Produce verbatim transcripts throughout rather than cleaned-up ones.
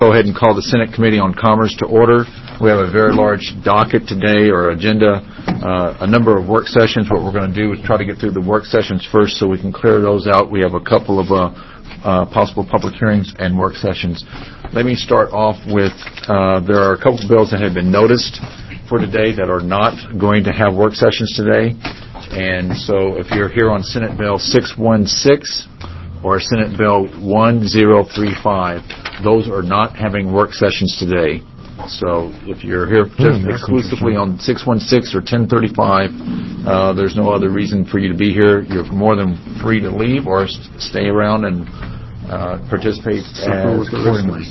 Go ahead and call the Senate Committee on Commerce to order. We have a very large docket today, or agenda, uh, a number of work sessions. What we're going to do is try to get through the work sessions first so we can clear those out. We have a couple of uh, uh, possible public hearings and work sessions. Let me start off with, uh, there are a couple of bills that have been noticed for today that are not going to have work sessions today. And so if you're here on Senate Bill six one six or Senate Bill one zero three five, those are not having work sessions today. So if you're here just exclusively on six one six or ten thirty-five, uh, there's no other reason for you to be here. You're more than free to leave or stay around and uh, participate as accordingly.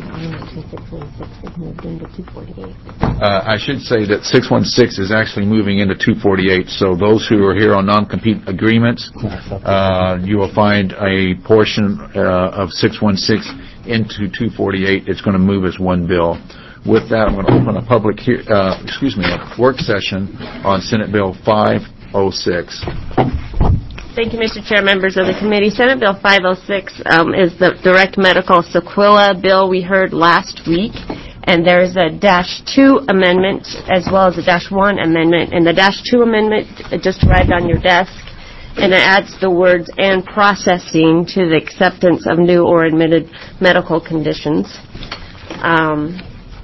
Uh, I should say that six one six is actually moving into two forty-eight. So those who are here on non-compete agreements, uh, you will find a portion uh, of six one six into two forty-eight. It's going to move as one bill. With that, I'm going to open a public, he- uh, excuse me, a work session on Senate Bill five oh six. Thank you, Mister Chair, members of the committee. Senate Bill five oh six um, is the direct medical sequela bill we heard last week, and there's a dash two amendment as well as a dash one amendment. And the dash two amendment just arrived on your desk, and it adds the words "and processing" to the acceptance of new or admitted medical conditions. Um,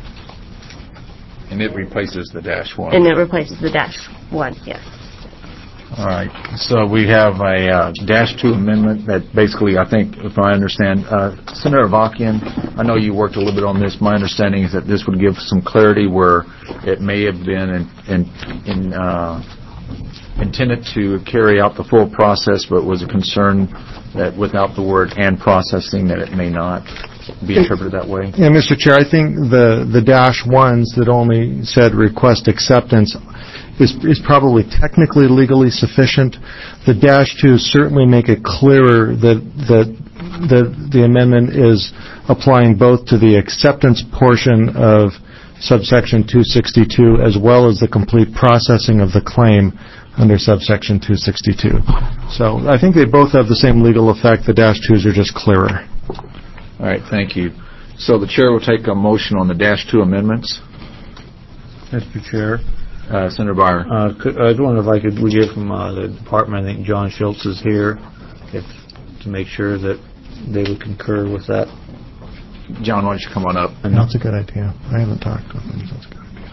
and it replaces the dash one. And it replaces the dash one, yes. All right. So we have a uh, dash two amendment that basically, I think, if I understand, uh, Senator Avakian, I know you worked a little bit on this. My understanding is that this would give some clarity where it may have been in, in, in, uh, intended to carry out the full process, but was a concern that without the word "and processing" that it may not be interpreted that way. Yeah, Mister Chair, I think the, the dash ones that only said request acceptance is, is probably technically legally sufficient. The dash twos certainly make it clearer that, that, that the amendment is applying both to the acceptance portion of subsection two sixty-two as well as the complete processing of the claim under subsection two sixty-two. So I think they both have the same legal effect. The dash twos are just clearer. All right, thank you. So the chair will take a motion on the dash two amendments. Mister Chair. Uh, Senator Byer. Uh, could, I was wondering if I could we get from uh, the department. I think John Schultz is here, if to make sure that they would concur with that. John, why don't you come on up? And that's a good idea. I haven't talked to them. That's a good idea.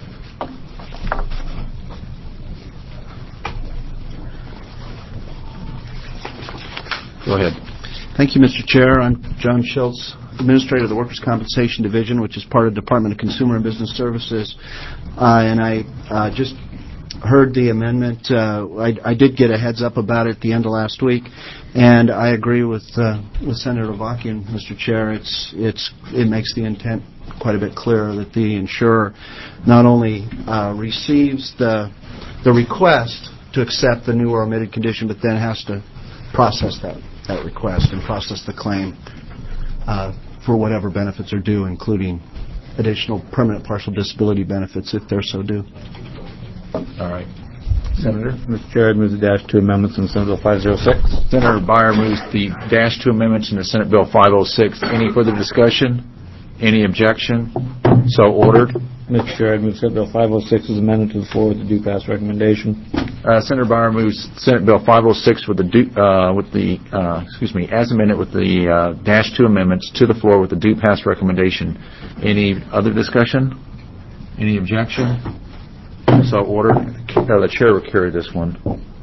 Go ahead. Thank you, Mister Chair. I'm John Schultz, Administrator of the Workers' Compensation Division, which is part of the Department of Consumer and Business Services. Uh, and I uh, just heard the amendment. Uh, I, I did get a heads up about it at the end of last week, and I agree with uh, with Senator Avakian, Mister Chair. It's it's it makes the intent quite a bit clearer that the insurer not only uh, receives the the request to accept the new or omitted condition, but then has to process that. that request and process the claim uh, for whatever benefits are due, including additional permanent partial disability benefits if they're so due. All right. Senator? Mister Chair, I move the dash two amendments in Senate Bill five oh six. Senator Byer moves the dash two amendments in the Senate Bill five oh six. Any further discussion? Any objection? So ordered. Mister Chair, I move Senate Bill five oh six as amended to the floor with the due pass recommendation. Uh, Senator Byer moves Senate Bill five oh six with the due, uh, with the uh, excuse me as amended with the uh, dash two amendments to the floor with the due pass recommendation. Any other discussion? Any objection? So ordered. Uh, the chair will carry this one.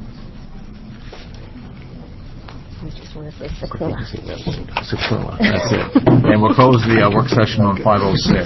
Sequela. Sequela. That's it. And we'll close the uh, work session on five oh six.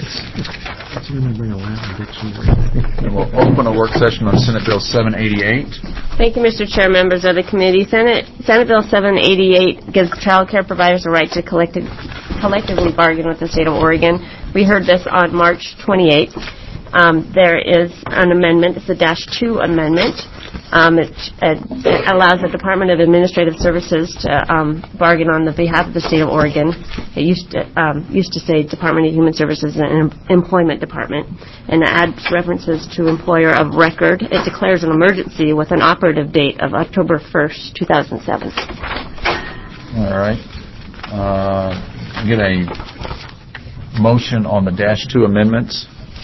And we'll open a work session on Senate Bill seven eighty-eight. Thank you, Mister Chair, members of the committee. Senate Senate Bill seven eighty-eight gives child care providers a right to collect- collectively bargain with the state of Oregon. We heard this on March twenty-eighth. Um, there is an amendment. It's a dash two amendment. Um, it, it, it allows the Department of Administrative Services to um, bargain on the behalf of the state of Oregon. It used to, um, used to say Department of Human Services and Employment Department, and it adds references to employer of record. It declares an emergency with an operative date of October first, two thousand seven. All right. Uh, get a motion on the dash two amendments.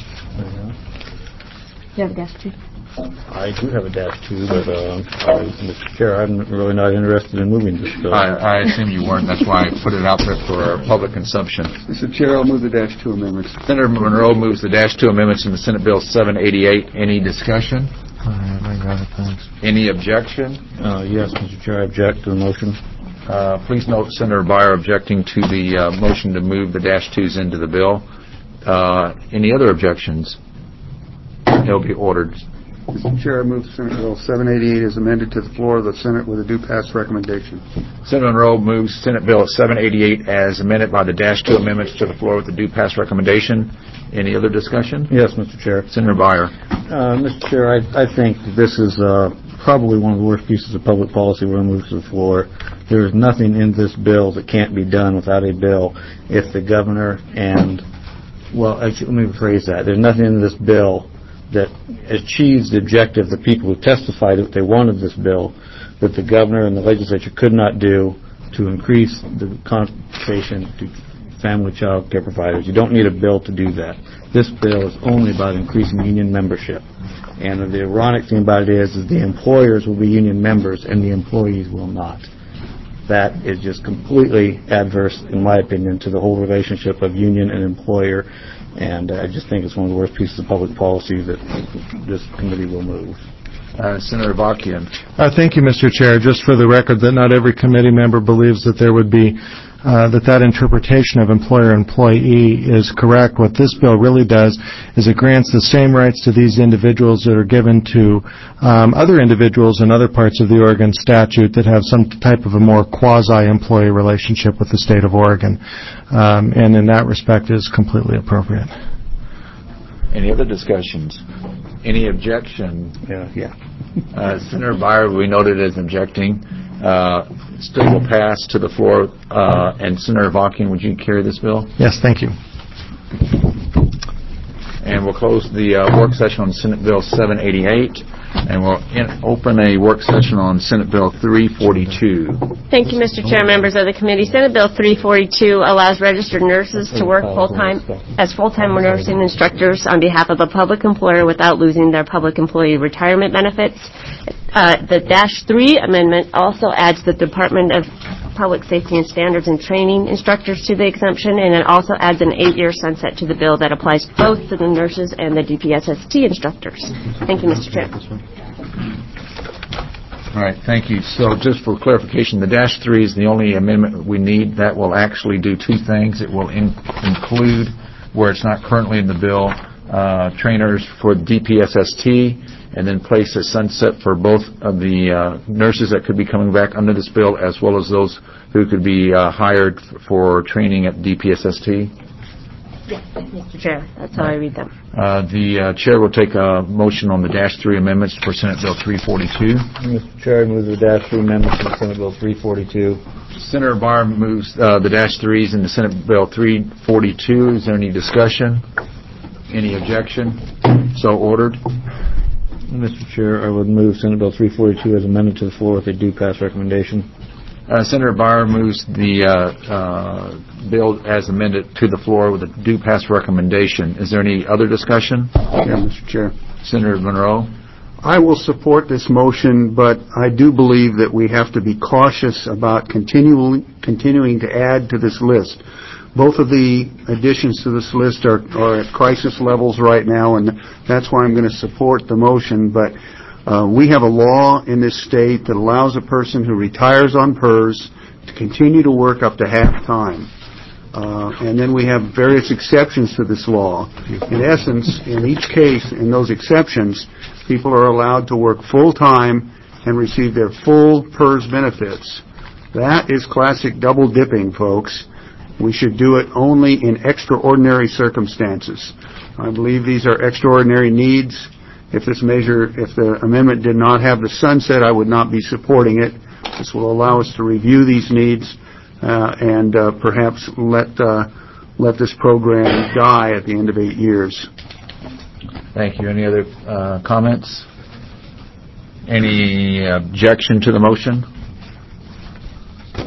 You have a dash two? I do have a dash two, but, uh, I- Mister Chair, I'm really not interested in moving this bill. I, I assume you weren't. That's why I put it out there for public consumption. Mister Chair, I'll move the dash two amendments. Senator Monroe moves the dash two amendments in the Senate Bill seven eighty-eight. Any discussion? All right, I got it, thanks. Any objection? Uh, yes, Mister Chair, I object to the motion. Uh, please note Senator Byer objecting to the uh, motion to move the dash twos into the bill. Uh, any other objections? It'll be ordered. Mister Chair, I move Senate Bill seven eighty-eight as amended to the floor of the Senate with a due pass recommendation. Senator Monroe moves Senate Bill seven eighty-eight as amended by the dash two amendments to the floor with the due pass recommendation. Any other discussion? Yes, Mister Chair. Senator Byer. Uh, Mister Chair, I, I think this is uh, probably one of the worst pieces of public policy we're going to move to the floor. There is nothing in this bill that can't be done without a bill if the governor and, well, actually, let me rephrase that. There's nothing in this bill that achieves the objective the people who testified that they wanted this bill that the governor and the legislature could not do to increase the compensation to family child care providers. You don't need a bill to do that. This bill is only about increasing union membership. And the ironic thing about it is, is the employers will be union members and the employees will not. That is just completely adverse, in my opinion, to the whole relationship of union and employer. And I just think it's one of the worst pieces of public policy that this committee will move. Uh, Senator Bakian. Uh, thank you, Mister Chair. Just for the record, that not every committee member believes that there would be uh, that that interpretation of employer-employee is correct. What this bill really does is it grants the same rights to these individuals that are given to um, other individuals in other parts of the Oregon statute that have some type of a more quasi-employee relationship with the state of Oregon. Um, and in that respect is completely appropriate. Any other discussions? Any objection? Yeah, yeah. Uh, Senator Byer, we noted as objecting. Uh, still will pass to the floor. Uh, and Senator Bakian, would you carry this bill? Yes, thank you. And we'll close the uh, work session on Senate Bill seven eighty-eight, and we'll in, open a work session on Senate Bill three forty-two. Thank you, Mister Chair, members of the committee. Senate Bill three forty-two allows registered nurses to work full-time as full-time nursing instructors on behalf of a public employer without losing their public employee retirement benefits. Uh, the Dash three amendment also adds the Department of Public Safety and Standards and Training instructors to the exemption, and it also adds an eight-year sunset to the bill that applies both to the nurses and the D P S S T instructors. Thank you, Mister Chair. All right, thank you. So just for clarification, the Dash three is the only amendment we need. That will actually do two things. It will in- include, where it's not currently in the bill, uh, trainers for D P S S T, and then place a sunset for both of the uh, nurses that could be coming back under this bill, as well as those who could be uh, hired f- for training at D P S S T. Yes, Mister Chair. That's how I read them. Uh, the uh, chair will take a motion on the Dash three amendments for Senate Bill three forty-two. Mister Chair, I move the Dash three amendments to Senate Bill three forty-two. Senator Barr moves uh, the Dash threes into Senate Bill three forty-two. Is there any discussion? Any objection? So ordered. Mister Chair, I would move Senate Bill three forty-two as amended to the floor with a due pass recommendation. Uh, Senator Byer moves the uh, uh, bill as amended to the floor with a due pass recommendation. Is there any other discussion? Yeah, Mister Chair. Senator Monroe? I will support this motion, but I do believe that we have to be cautious about continuing continuing to add to this list. Both of the additions to this list are, are at crisis levels right now, and that's why I'm going to support the motion. But uh, we have a law in this state that allows a person who retires on P E R S to continue to work up to half time. Uh, and then we have various exceptions to this law. In essence, in each case, in those exceptions, people are allowed to work full-time and receive their full P E R S benefits. That is classic double dipping, folks. We should do it only in extraordinary circumstances. I believe these are extraordinary needs. If this measure, if the amendment did not have the sunset, I would not be supporting it. This will allow us to review these needs uh, and uh, perhaps let uh, let this program die at the end of eight years. Thank you. Any other uh, comments? Any objection to the motion?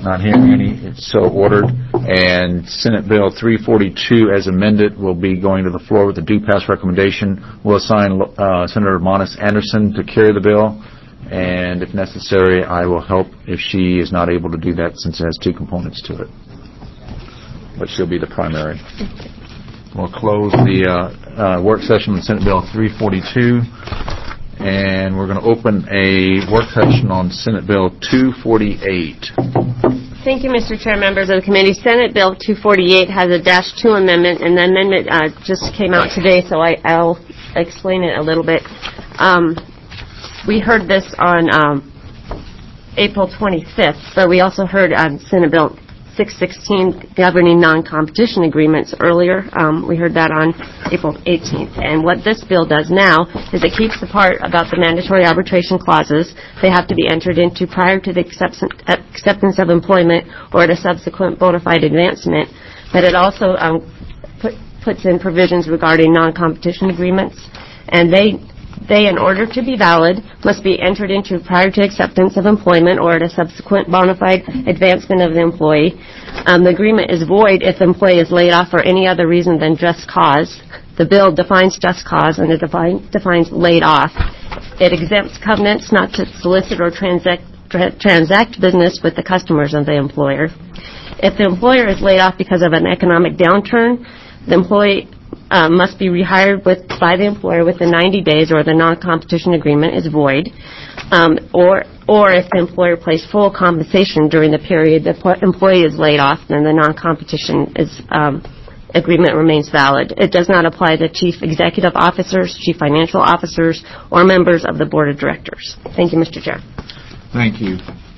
Not hearing any, it's so ordered. And Senate Bill three forty-two, as amended, will be going to the floor with a due pass recommendation. We'll assign uh, Senator Monis Anderson to carry the bill, and if necessary, I will help if she is not able to do that, since it has two components to it. But she'll be the primary. We'll close the uh, uh, work session on Senate Bill three forty-two, and we're going to open a work session on Senate Bill two forty-eight. Thank you, Mister Chair, members of the committee. Senate Bill two forty-eight has a dash two amendment, and the amendment uh, just came out today, so I, I'll explain it a little bit. Um, we heard this on um, April twenty-fifth, but we also heard um, Senate Bill six sixteen governing non-competition agreements earlier. Um, we heard that on April eighteenth. And what this bill does now is it keeps the part about the mandatory arbitration clauses. They have to be entered into prior to the acceptance, acceptance of employment or at a subsequent bona fide advancement. But it also um, put, puts in provisions regarding non-competition agreements. And they They, in order to be valid, must be entered into prior to acceptance of employment or at a subsequent bona fide advancement of the employee. Um, the agreement is void if the employee is laid off for any other reason than just cause. The bill defines just cause, and it define, defines laid off. It exempts covenants not to solicit or transact, tra- transact business with the customers of the employer. If the employer is laid off because of an economic downturn, the employee Uh, must be rehired with, by the employer within ninety days, or the non-competition agreement is void. Um, or, or if the employer pays full compensation during the period the po- employee is laid off, then the non-competition is, um, agreement remains valid. It does not apply to chief executive officers, chief financial officers, or members of the board of directors. Thank you, Mister Chair. Thank you.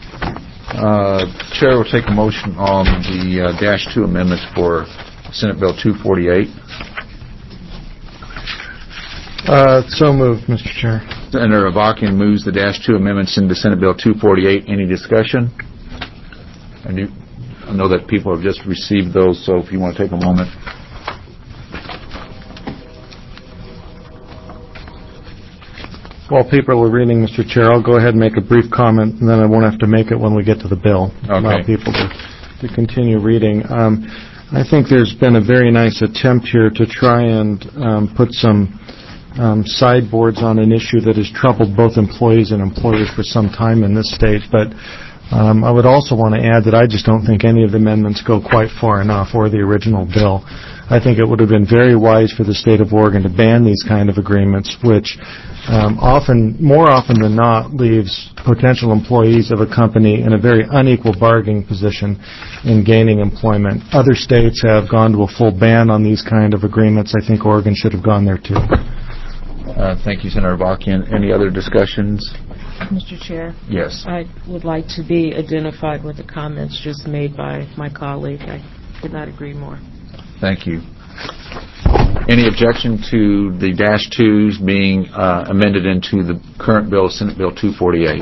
Uh, Chair will take a motion on the uh, dash two amendments for Senate Bill two forty-eight. Uh, so moved, Mister Chair. Senator Avakian moves the dash two amendments into Senate Bill two forty-eight. Any discussion? I, do, I know that people have just received those, so if you want to take a moment. While people are reading, Mister Chair, I'll go ahead and make a brief comment, and then I won't have to make it when we get to the bill. Okay. Allow people to, to continue reading. Um, I think there's been a very nice attempt here to try and um, put some Um, sideboards on an issue that has troubled both employees and employers for some time in this state. But um, I would also want to add that I just don't think any of the amendments go quite far enough, or the original bill. I think it would have been very wise for the state of Oregon to ban these kind of agreements, which um, often, more often than not, leaves potential employees of a company in a very unequal bargaining position in gaining employment. Other states have gone to a full ban on these kind of agreements. I think Oregon should have gone there too. Uh, thank you, Senator Avakian. Any other discussions? Mister Chair? Yes. I would like to be identified with the comments just made by my colleague. I could not agree more. Thank you. Any objection to the dash twos being uh, amended into the current bill, Senate Bill two forty-eight?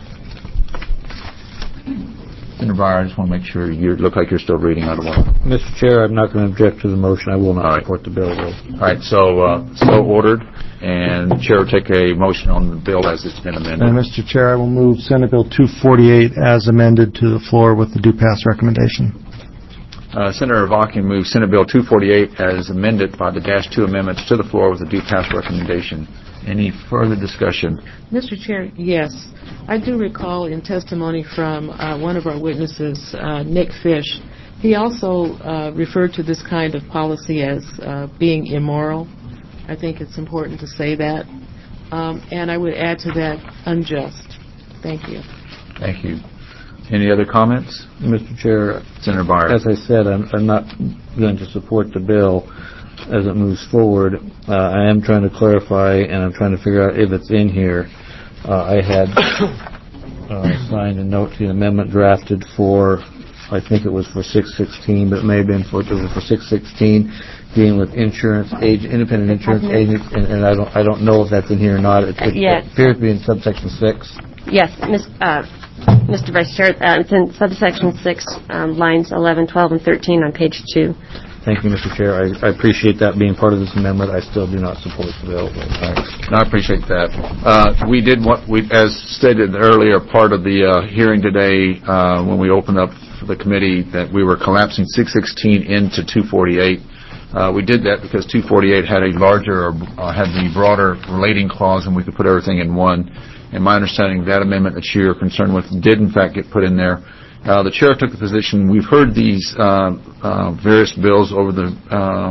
Senator Breyer, I just want to make sure you look like you're still reading out of order. Mister Chair, I'm not going to object to the motion. I will not All right. support the bill, though. All right, so uh, so ordered, and the Chair will take a motion on the bill as it's been amended. And Mister Chair, I will move Senate Bill two forty-eight as amended to the floor with the due pass recommendation. Uh, Senator Avakian moves Senate Bill two forty-eight as amended by the dash two amendments to the floor with a due pass recommendation. Any further discussion? Mister Chair, yes. I do recall in testimony from uh, one of our witnesses, uh, Nick Fish, he also uh, referred to this kind of policy as uh, being immoral. I think it's important to say that. Um, and I would add to that, unjust. Thank you. Thank you. Any other comments? Mister Chair, Senator Breyer. as I said, I'm, I'm not going to support the bill as it moves forward. Uh, I am trying to clarify, and I'm trying to figure out if it's in here. Uh, I had uh, signed a note to the amendment drafted for, I think it was for six sixteen, but it may have been for, it was for six sixteen, dealing with insurance agent, independent insurance agents, and, and I don't, I don't know if that's in here or not. It, it, Yes. it appears to be in subsection six. Yes, Miz Uh, Mister Vice Chair, uh, it's in subsection six, um, lines eleven, twelve, and thirteen on page two. Thank you, Mister Chair. I, I appreciate that being part of this amendment. I still do not support the bill. No, I appreciate that. Uh, we did what we, as stated earlier, part of the uh, hearing today uh, when we opened up the committee that we were collapsing six sixteen into two forty-eight. Uh, we did that because two forty-eight had a larger, uh, had the broader relating clause, and we could put everything in one. And my understanding, that amendment that you're concerned with did, in fact, get put in there. Uh, the chair took the position, we've heard these uh, uh, various bills over the uh,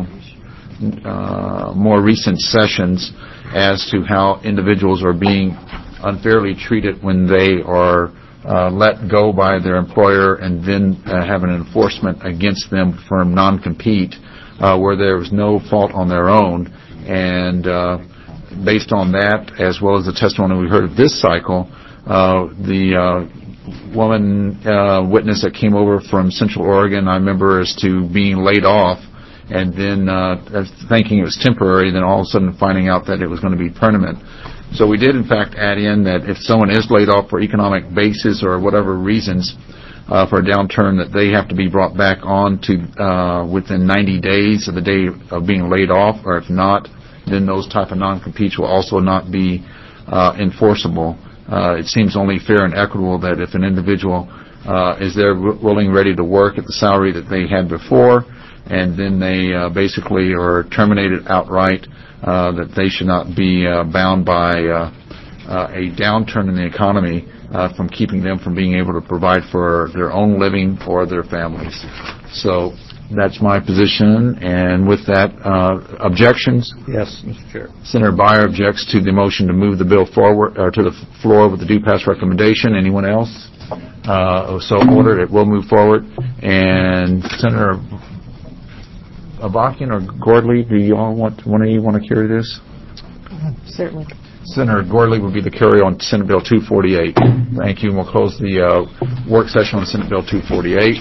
uh, more recent sessions as to how individuals are being unfairly treated when they are uh, let go by their employer and then uh, have an enforcement against them for non-compete uh, where there was no fault on their own. And uh, based on that, as well as the testimony we heard of this cycle, uh, the uh, woman uh, witness that came over from Central Oregon, I remember, as to being laid off and then uh, thinking it was temporary, then all of a sudden finding out that it was going to be permanent. So we did, in fact, add in that if someone is laid off for economic basis or whatever reasons uh, for a downturn, that they have to be brought back on to uh, within ninety days of the day of being laid off, or if not, then those type of non-competes will also not be uh, enforceable. Uh, it seems only fair and equitable that if an individual uh, is there w- willing, ready to work at the salary that they had before, and then they uh, basically are terminated outright, uh, that they should not be uh, bound by uh, uh, a downturn in the economy uh, from keeping them from being able to provide for their own living or their families. So that's my position. And with that, uh, objections? Yes, Mister Chair. Senator Beyer objects to the motion to move the bill forward or to the floor with the due pass recommendation. Anyone else? Uh, so ordered. It will move forward. And Senator Avakian or Gordley, do you all want one of you want to carry this? Certainly. Senator Gordley would be the carry on Senate Bill two forty-eight. Thank you. And we'll close the uh, work session on Senate Bill two forty-eight.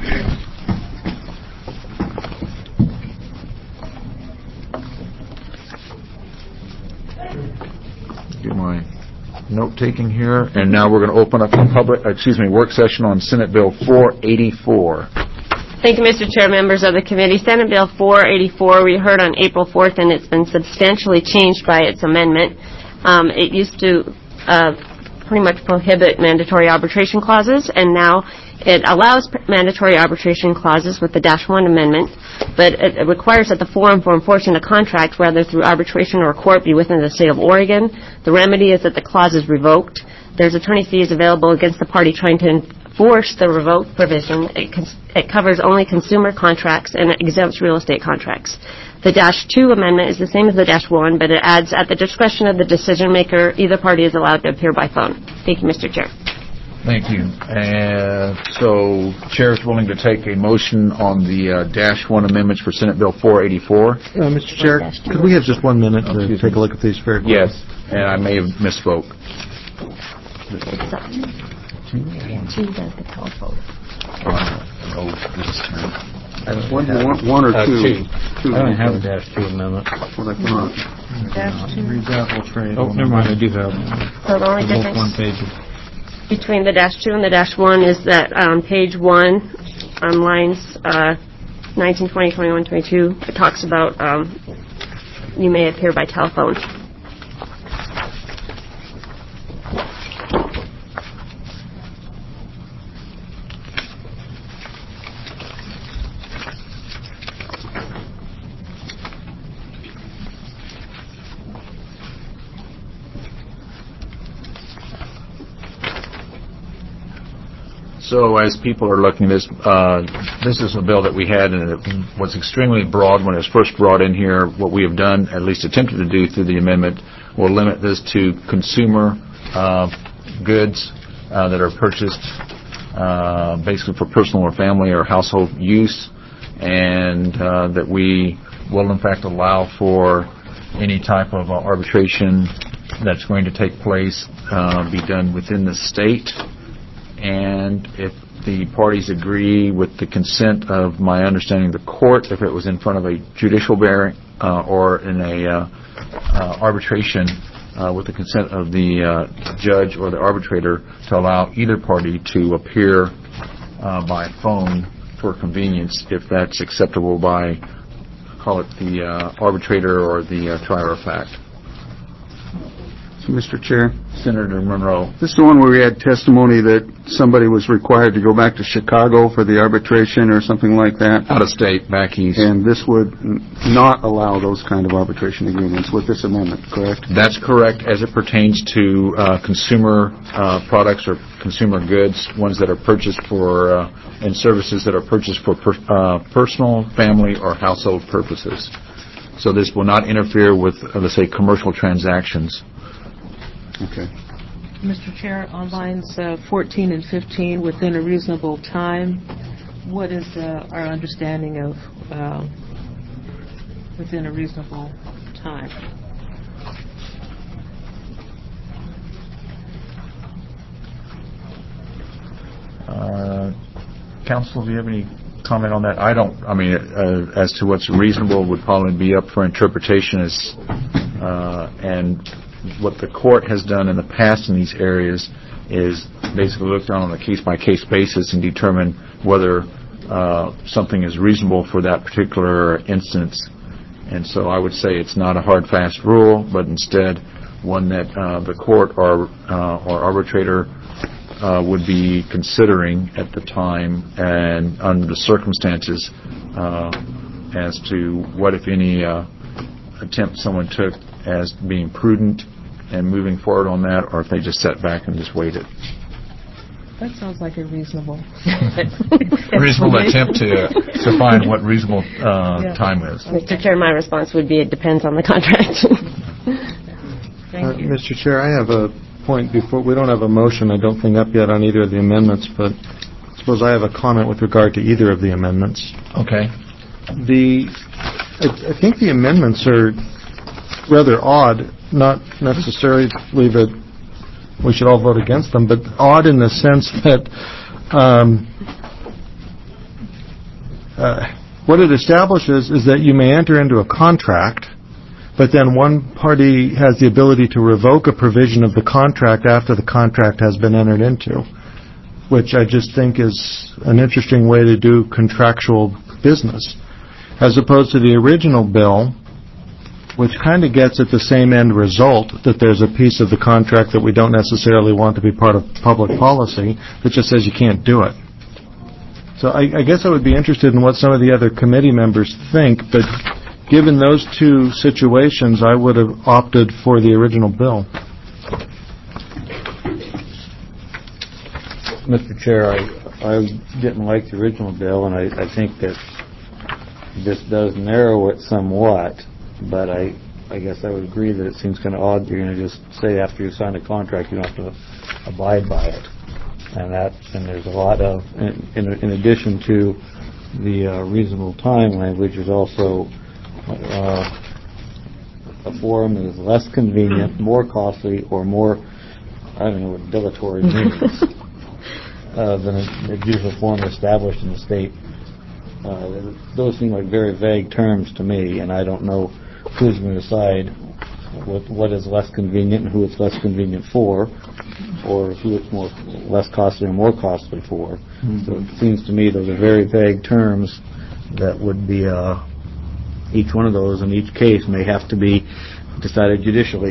Do my note taking here, and now we're going to open up a public, excuse me, work session on Senate Bill four eighty-four. Thank you, Mister Chair, members of the committee. Senate Bill four eighty-four we heard on April fourth, and it's been substantially changed by its amendment. Um, it used to uh, pretty much prohibit mandatory arbitration clauses, and now it allows mandatory arbitration clauses with the Dash one amendment, but it, it requires that the forum for enforcing a contract, whether through arbitration or court, be within the state of Oregon. The remedy is that the clause is revoked. There's attorney fees available against the party trying to enforce the revoked provision. It, cons- it covers only consumer contracts and it exempts real estate contracts. The Dash two amendment is the same as the Dash one, but it adds, at the discretion of the decision maker, either party is allowed to appear by phone. Thank you, Mister Chair. Thank you. And so, Chair is willing to take a motion on the uh, Dash one amendments for Senate Bill four eighty-four. Uh, Mister Chair, could we have just one minute to Excuse take me. a look at these very quickly? Yes, and I may have misspoke. Two does the telephone. Oh, this time. One, one, one or Uh, two? two. Two. I don't have a dash two amendment. What I thought. Read that, we'll trade. Oh, never mind, I do have. So the only They're both difference one page. between the Dash two and the Dash one is that on page one, on lines uh, nineteen, twenty, twenty-one, twenty-two, it talks about um, you may appear by telephone. So as people are looking at this, uh, this is a bill that we had, and it was extremely broad when it was first brought in here. What we have done, at least attempted to do through the amendment, will limit this to consumer uh, goods uh, that are purchased uh, basically for personal or family or household use, and uh, that we will in fact allow for any type of uh, arbitration that's going to take place uh, be done within the state. And if the parties agree with the consent of, my understanding, the court, if it was in front of a judicial bearing uh, or in a uh, uh, arbitration uh, with the consent of the uh, judge or the arbitrator, to allow either party to appear uh, by phone for convenience, if that's acceptable by, call it the uh, arbitrator or the uh, trier of fact. Mister Chair. Senator Monroe. This is the one where we had testimony that somebody was required to go back to Chicago for the arbitration or something like that. Out of state, back east. And this would n- not allow those kind of arbitration agreements with this amendment, correct? That's correct as it pertains to uh, consumer uh, products or consumer goods, ones that are purchased for, uh, and services that are purchased for per, uh, personal, family, or household purposes. So this will not interfere with, uh, let's say, commercial transactions. Okay. Mister Chair, on lines uh, fourteen and fifteen, within a reasonable time, what is uh, our understanding of uh, within a reasonable time? Uh, Counsel, do you have any comment on that? I don't. I mean, uh, as to what's reasonable would probably be up for interpretation as, uh, and what the court has done in the past in these areas is basically look down on a case-by-case basis and determine whether uh, something is reasonable for that particular instance. And so I would say it's not a hard, fast rule, but instead one that uh, the court or uh, or arbitrator uh, would be considering at the time and under the circumstances uh, as to what, if any, uh, attempt someone took as being prudent and moving forward on that, or if they just sat back and just waited. That sounds like a reasonable. Reasonable attempt to to find what reasonable uh, Yeah. time is. Mister Chair, my response would be it depends on the contract. Thank Uh, you. Mister Chair, I have a point before. We don't have a motion, I don't think, up yet on either of the amendments, but I suppose I have a comment with regard to either of the amendments. Okay. The, I, I think the amendments are rather odd, not necessarily that we should all vote against them, but odd in the sense that um, uh, what it establishes is that you may enter into a contract, but then one party has the ability to revoke a provision of the contract after the contract has been entered into, which I just think is an interesting way to do contractual business, as opposed to the original bill, which kind of gets at the same end result, that there's a piece of the contract that we don't necessarily want to be part of public policy that just says you can't do it. So I, I guess I would be interested in what some of the other committee members think, but given those two situations, I would have opted for the original bill. Mister Chair, I, I didn't like the original bill, and I, I think that this does narrow it somewhat, but I, I guess I would agree that it seems kind of odd you're going to just say after you sign a contract you don't have to abide by it. And that, and there's a lot of, in, in, in addition to the uh, reasonable time language, there's also uh, a form that is less convenient, more costly, or more, I don't know what dilatory means, uh, than a, a usual form established in the state. Uh, those seem like very vague terms to me, and I don't know who's going to decide what, what is less convenient and who it's less convenient for, or who it's more less costly or more costly for. Mm-hmm. So it seems to me those are very vague terms that would be, uh, each one of those in each case may have to be decided judicially.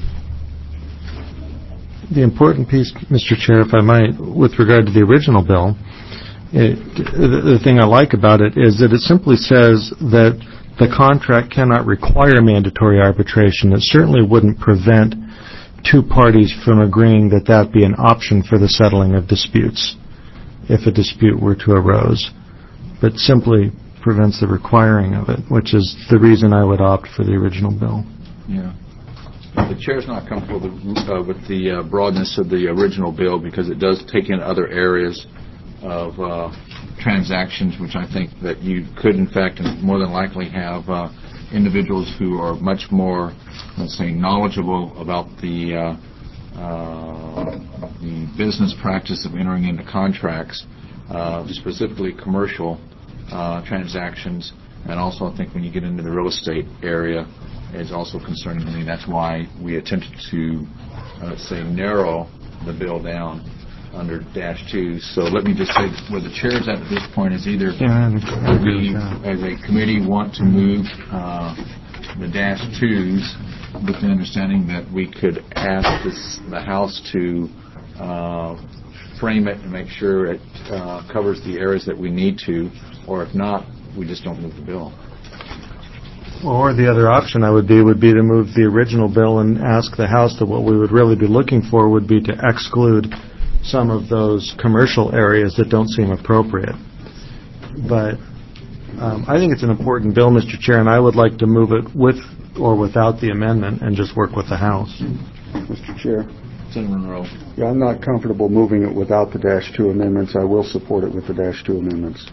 The important piece, Mister Chair, if I might, with regard to the original bill, it, the, the thing I like about it is that it simply says that the contract cannot require mandatory arbitration. It certainly wouldn't prevent two parties from agreeing that that be an option for the settling of disputes if a dispute were to arise, but simply prevents the requiring of it, which is the reason I would opt for the original bill. Yeah. The chair's not comfortable with, uh, with the uh, broadness of the original bill because it does take in other areas of uh, transactions, which I think that you could, in fact, and more than likely have uh, individuals who are much more, let's say, knowledgeable about the uh, uh, the business practice of entering into contracts, uh, specifically commercial uh, transactions, and also I think when you get into the real estate area, is also concerning to me. That's why we attempted to, uh, let's say, narrow the bill down under dash two. So let me just say where the chair's at at this point is either Yeah, I we, as a committee, want to move uh, the dash twos with the understanding that we could ask this, the House to uh, frame it and make sure it uh, covers the areas that we need to, or if not, we just don't move the bill. Or the other option I would be would be to move the original bill and ask the House that what we would really be looking for would be to exclude some of those commercial areas that don't seem appropriate. But um, I think it's an important bill, Mister Chair, and I would like to move it with or without the amendment and just work with the House. Mister Chair. Senator Monroe. Yeah, I'm not comfortable moving it without the dash two amendments. I will support it with the dash two amendments.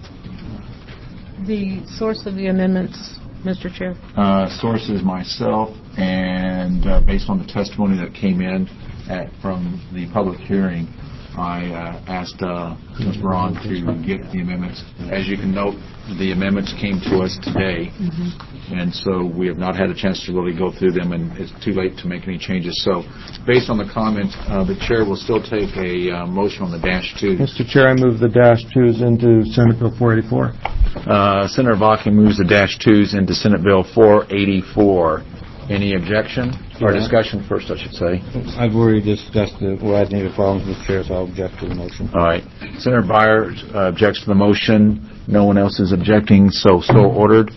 The source of the amendments, Mister Chair? Uh, source is myself, and uh, based on the testimony that came in at, from the public hearing, I uh, asked uh, Miz Braun to get the amendments. As you can note, the amendments came to us today, mm-hmm. and so we have not had a chance to really go through them, and it's too late to make any changes. So, based on the comments, uh, the chair will still take a uh, motion on the dash two. Mister Chair, I move the dash twos into Senate Bill four eighty-four. Uh, Senator Bakken moves the dash twos into Senate Bill four eighty-four. Any objection or Yeah. discussion first, I should say? I've already discussed it. Well, I think the problems with the chair, so I'll object to the motion. All right. Senator Byer uh, objects to the motion. No one else is objecting, so so ordered.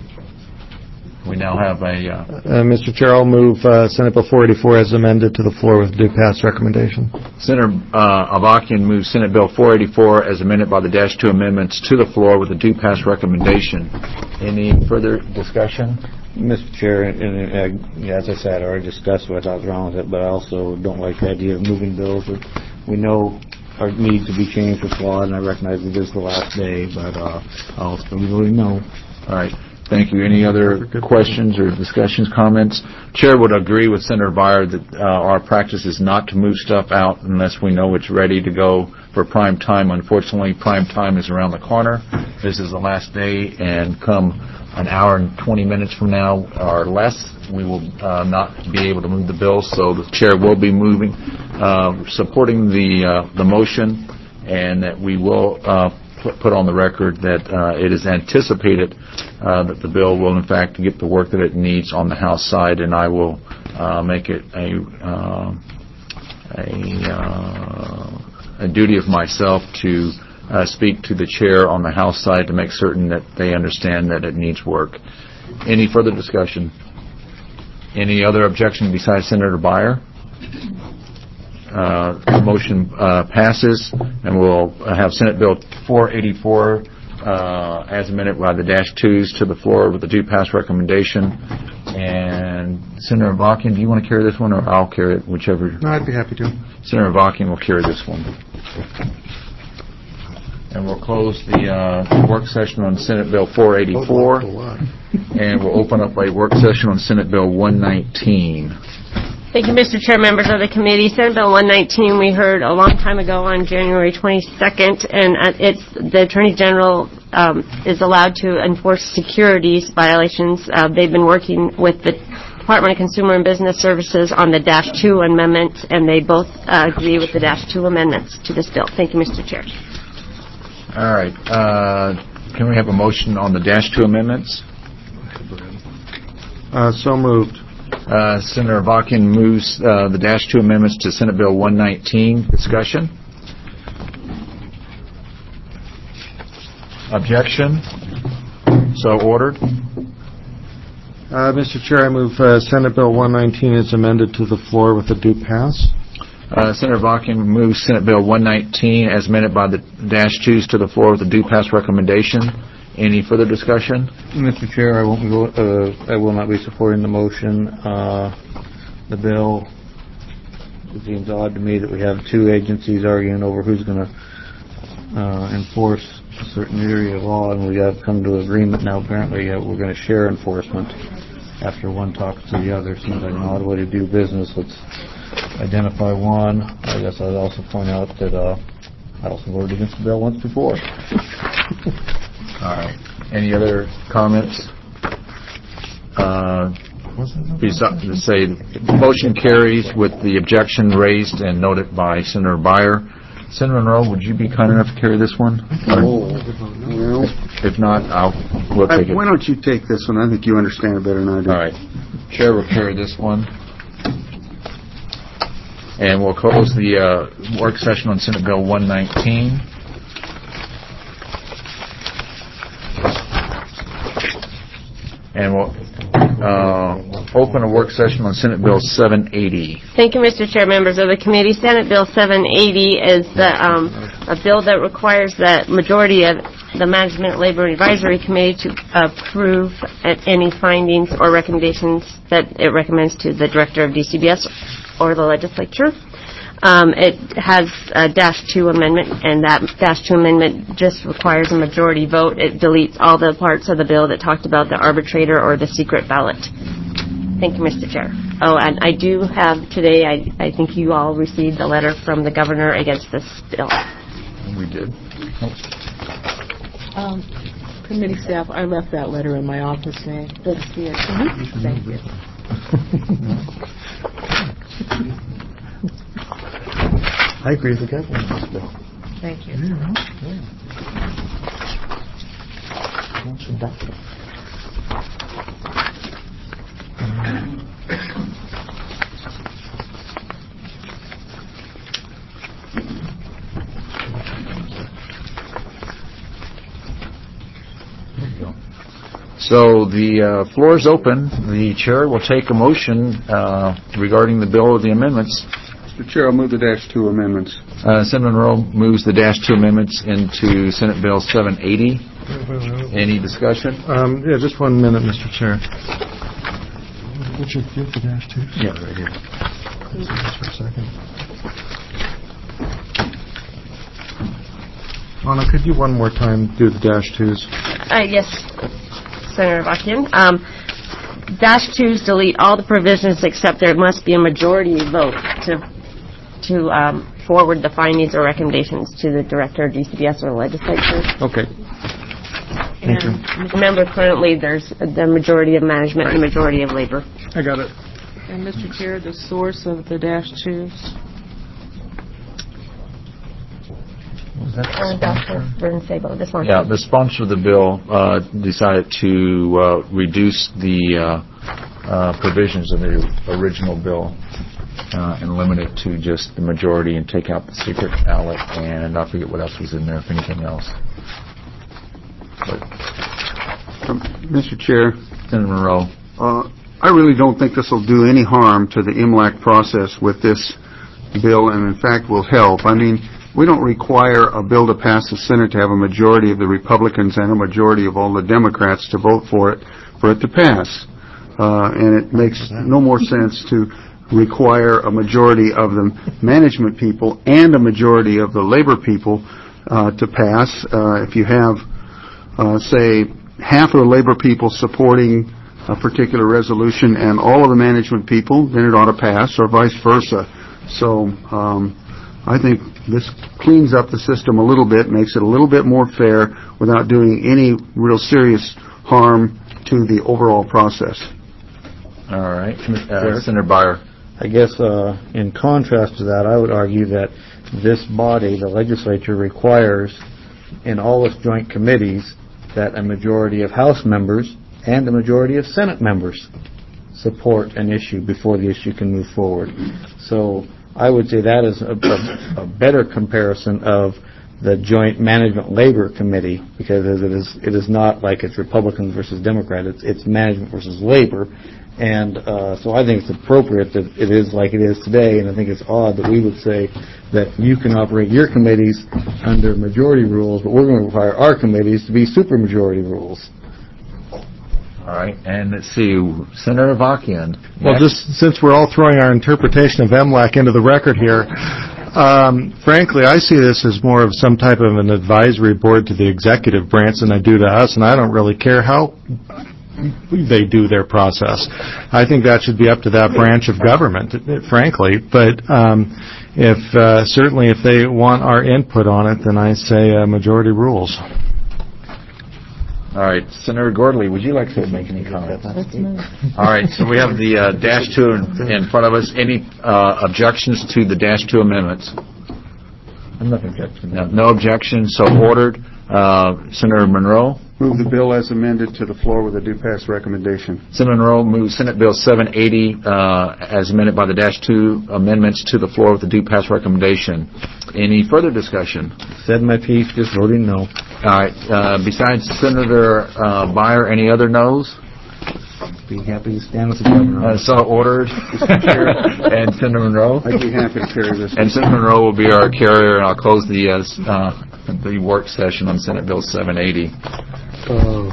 We now have a... Uh, Uh, Mister Chair, I'll move uh, Senate Bill four eighty-four as amended to the floor with due pass recommendation. Senator uh, Avakian moves Senate Bill four eighty-four as amended by the dash two amendments to the floor with a due pass recommendation. Any further discussion? Mister Chair, and, and uh, as I said, I already discussed what I was wrong with it, but I also don't like the idea of moving bills that we know are need to be changed with law, and I recognize it is the last day, but uh, I'll really know. All right. Thank you. Any other questions or discussions, comments? Chair would agree with Senator Byer that uh, our practice is not to move stuff out unless we know it's ready to go for prime time. Unfortunately, prime time is around the corner. This is the last day, and come an hour and twenty minutes from now or less, we will uh, not be able to move the bill. So the chair will be moving, uh, supporting the uh, the motion, and that we will uh, put on the record that uh, it is anticipated uh, that the bill will, in fact, get the work that it needs on the House side, and I will uh, make it a uh, a, uh, a duty of myself to uh, speak to the chair on the House side to make certain that they understand that it needs work. Any further discussion? Any other objection besides Senator Byer? Uh, the motion uh, passes, and we'll have Senate Bill four eighty-four uh, as amended by the dash twos to the floor with a due pass recommendation. And Senator Avakian, do you want to carry this one, or I'll carry it, whichever? No, I'd be happy to. Senator Avakian will carry this one. And we'll close the uh, work session on Senate Bill four eighty-four, and we'll open up a work session on Senate Bill one nineteen. Thank you, Mister Chair, members of the committee. Senate Bill one nineteen we heard a long time ago on January twenty-second, and it's the Attorney General um, is allowed to enforce securities violations. Uh, they've been working with the Department of Consumer and Business Services on the dash two amendment, and they both uh, agree with the dash two amendments to this bill. Thank you, Mister Chair. All right. Uh, can we have a motion on the dash two amendments? Uh, so moved. Uh, Senator Avakian moves uh, the dash two amendments to Senate Bill one nineteen. Discussion? Objection? So ordered. Uh, Mister Chair, I move uh, Senate Bill one nineteen is amended to the floor with a due pass. Uh, Senator Avakian moves Senate Bill one nineteen as amended by the dash twos to the floor with a due pass recommendation. Any further discussion? Mister Chair, I won't. Go, uh, I will not be supporting the motion. Uh, the bill. It seems odd to me that we have two agencies arguing over who's going to uh, enforce a certain area of law, and we have come to an agreement now. Apparently, uh, we're going to share enforcement after one talks to the other. Seems like an odd way to do business. Let's identify one. I guess I'd also point out that uh, I also voted against the bill once before. All right. Any other comments? Uh, besides, to say the motion carries with the objection raised and noted by Senator Byer. Senator Monroe, would you be kind enough to carry this one? Oh, well, If not, I'll, we'll Uh, take it. Why don't you take this one? I think you understand it better than I do. All right. Chair will carry this one. And we'll close the uh, work session on Senate Bill one nineteen. And we'll uh, open a work session on Senate Bill seven eighty. Thank you, Mister Chair, members of the committee. Senate Bill seven eighty is the, um, a bill that requires the majority of the Management Labor Advisory Committee to approve at any findings or recommendations that it recommends to the Director of D C B S or the legislature. Um, it has a dash two amendment, and that dash two amendment just requires a majority vote. It deletes all the parts of the bill that talked about the arbitrator or the secret ballot. Thank you, Mister Chair. Oh, and I do have today, I, I think you all received a letter from the governor against this bill. We did. Um, committee staff, I left that letter in my office today. Good to see it. Mm-hmm. Thank you. I agree with the governor on this bill. Thank you. So the uh, floor is open. The chair will take a motion uh, regarding the bill or the amendments. Mister Chair, I'll move the dash two amendments. Uh, Senator Monroe moves the dash two amendments into Senate Bill seven eighty. Any discussion? Um, yeah, just one minute, Mister Chair. Would you give the dash two? Yeah, right here. Just for a second. Anna, could you one more time do the dash twos? Uh, yes, Senator Vakian. Um, dash twos delete all the provisions except there must be a majority vote to to um, forward the findings or recommendations to the Director of D C B S or the legislature. Okay. Thank you. And remember, currently there's the majority of management and the majority of labor. I got it. And Mister Chair, the source of the dash twos? Uh, Doctor Bern-Sabo, this one. Yeah, the sponsor of the bill uh, decided to uh, reduce the uh, uh, provisions of the original bill uh, and limit it to just the majority and take out the secret ballot, and I forget what else was in there, if anything else. But, Um, Mister Chair, Senator Monroe. uh, I really don't think this will do any harm to the M L A C process with this bill, and in fact will help. I mean, we don't require a bill to pass the Senate to have a majority of the Republicans and a majority of all the Democrats to vote for it, for it to pass. Uh, and it makes no more sense to require a majority of the management people and a majority of the labor people uh, to pass. Uh, if you have, uh, say, half of the labor people supporting a particular resolution and all of the management people, then it ought to pass, or vice versa. So um, I think this cleans up the system a little bit, makes it a little bit more fair without doing any real serious harm to the overall process. All right. Uh, Senator Byer. I guess uh, in contrast to that, I would argue that this body, the legislature, requires in all its joint committees that a majority of House members and a majority of Senate members support an issue before the issue can move forward. So I would say that is a, a, a better comparison of the Joint Management Labor Committee, because it is it is not like it's Republicans versus Democrats. It's, it's management versus labor. And uh, so I think it's appropriate that it is like it is today, and I think it's odd that we would say that you can operate your committees under majority rules, but we're going to require our committees to be supermajority rules. All right. And let's see, Senator Vakian. Well, just since we're all throwing our interpretation of M L A C into the record here, um, frankly, I see this as more of some type of an advisory board to the executive branch than I do to us, and I don't really care how they do their process. I think that should be up to that branch of government, frankly. But um, if uh, certainly if they want our input on it, then I say uh, majority rules. All right. Senator Gordley, would you like to make any comments? All right. So we have the uh, dash two in, in front of us. Any uh, objections to the dash two amendments? I'm not objecting. No, no objections. So ordered. Uh, Senator Monroe. Move the bill as amended to the floor with a due pass recommendation. Senator Monroe moves Senate Bill seven eighty uh, as amended by the dash two amendments to the floor with a due pass recommendation. Any further discussion? Said my piece, just voting no. All right. Uh, besides Senator uh, Byer, any other noes? Be happy to stand with the governor. Uh, so ordered. And Senator Monroe? I'd be happy to carry this. And Senator Monroe will be our carrier, and I'll close the uh, uh, the work session on Senate Bill seven eighty. Oh.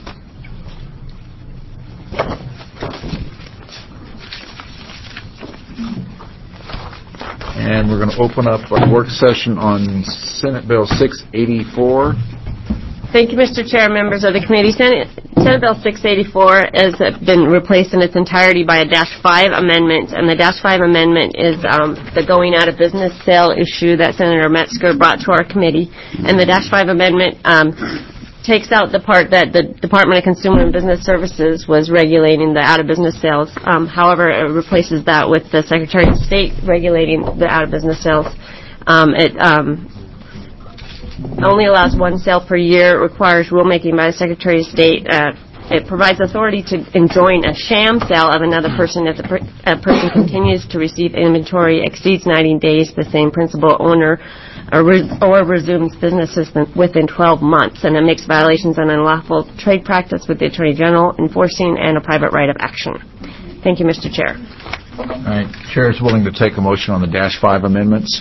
And we're going to open up a work session on Senate Bill six eighty-four. Thank you, Mister Chair, members of the committee. Senate, Senate Bill six eighty-four has been replaced in its entirety by a Dash five amendment, and the Dash five amendment is um, the going out of business sale issue that Senator Metzger brought to our committee. And the Dash five amendment um, takes out the part that the Department of Consumer and Business Services was regulating the out-of-business sales. Um, however, it replaces that with the Secretary of State regulating the out-of-business sales. Um, it um, only allows one sale per year, requires rulemaking by the Secretary of State. Uh, it provides authority to enjoin a sham sale of another person if the per- a person continues to receive inventory exceeds ninety days, the same principal owner, or, re- or resumes business within twelve months, and it makes violations an unlawful trade practice with the Attorney General enforcing and a private right of action. Thank you, Mister Chair. All right. Chair is willing to take a motion on the Dash five amendments.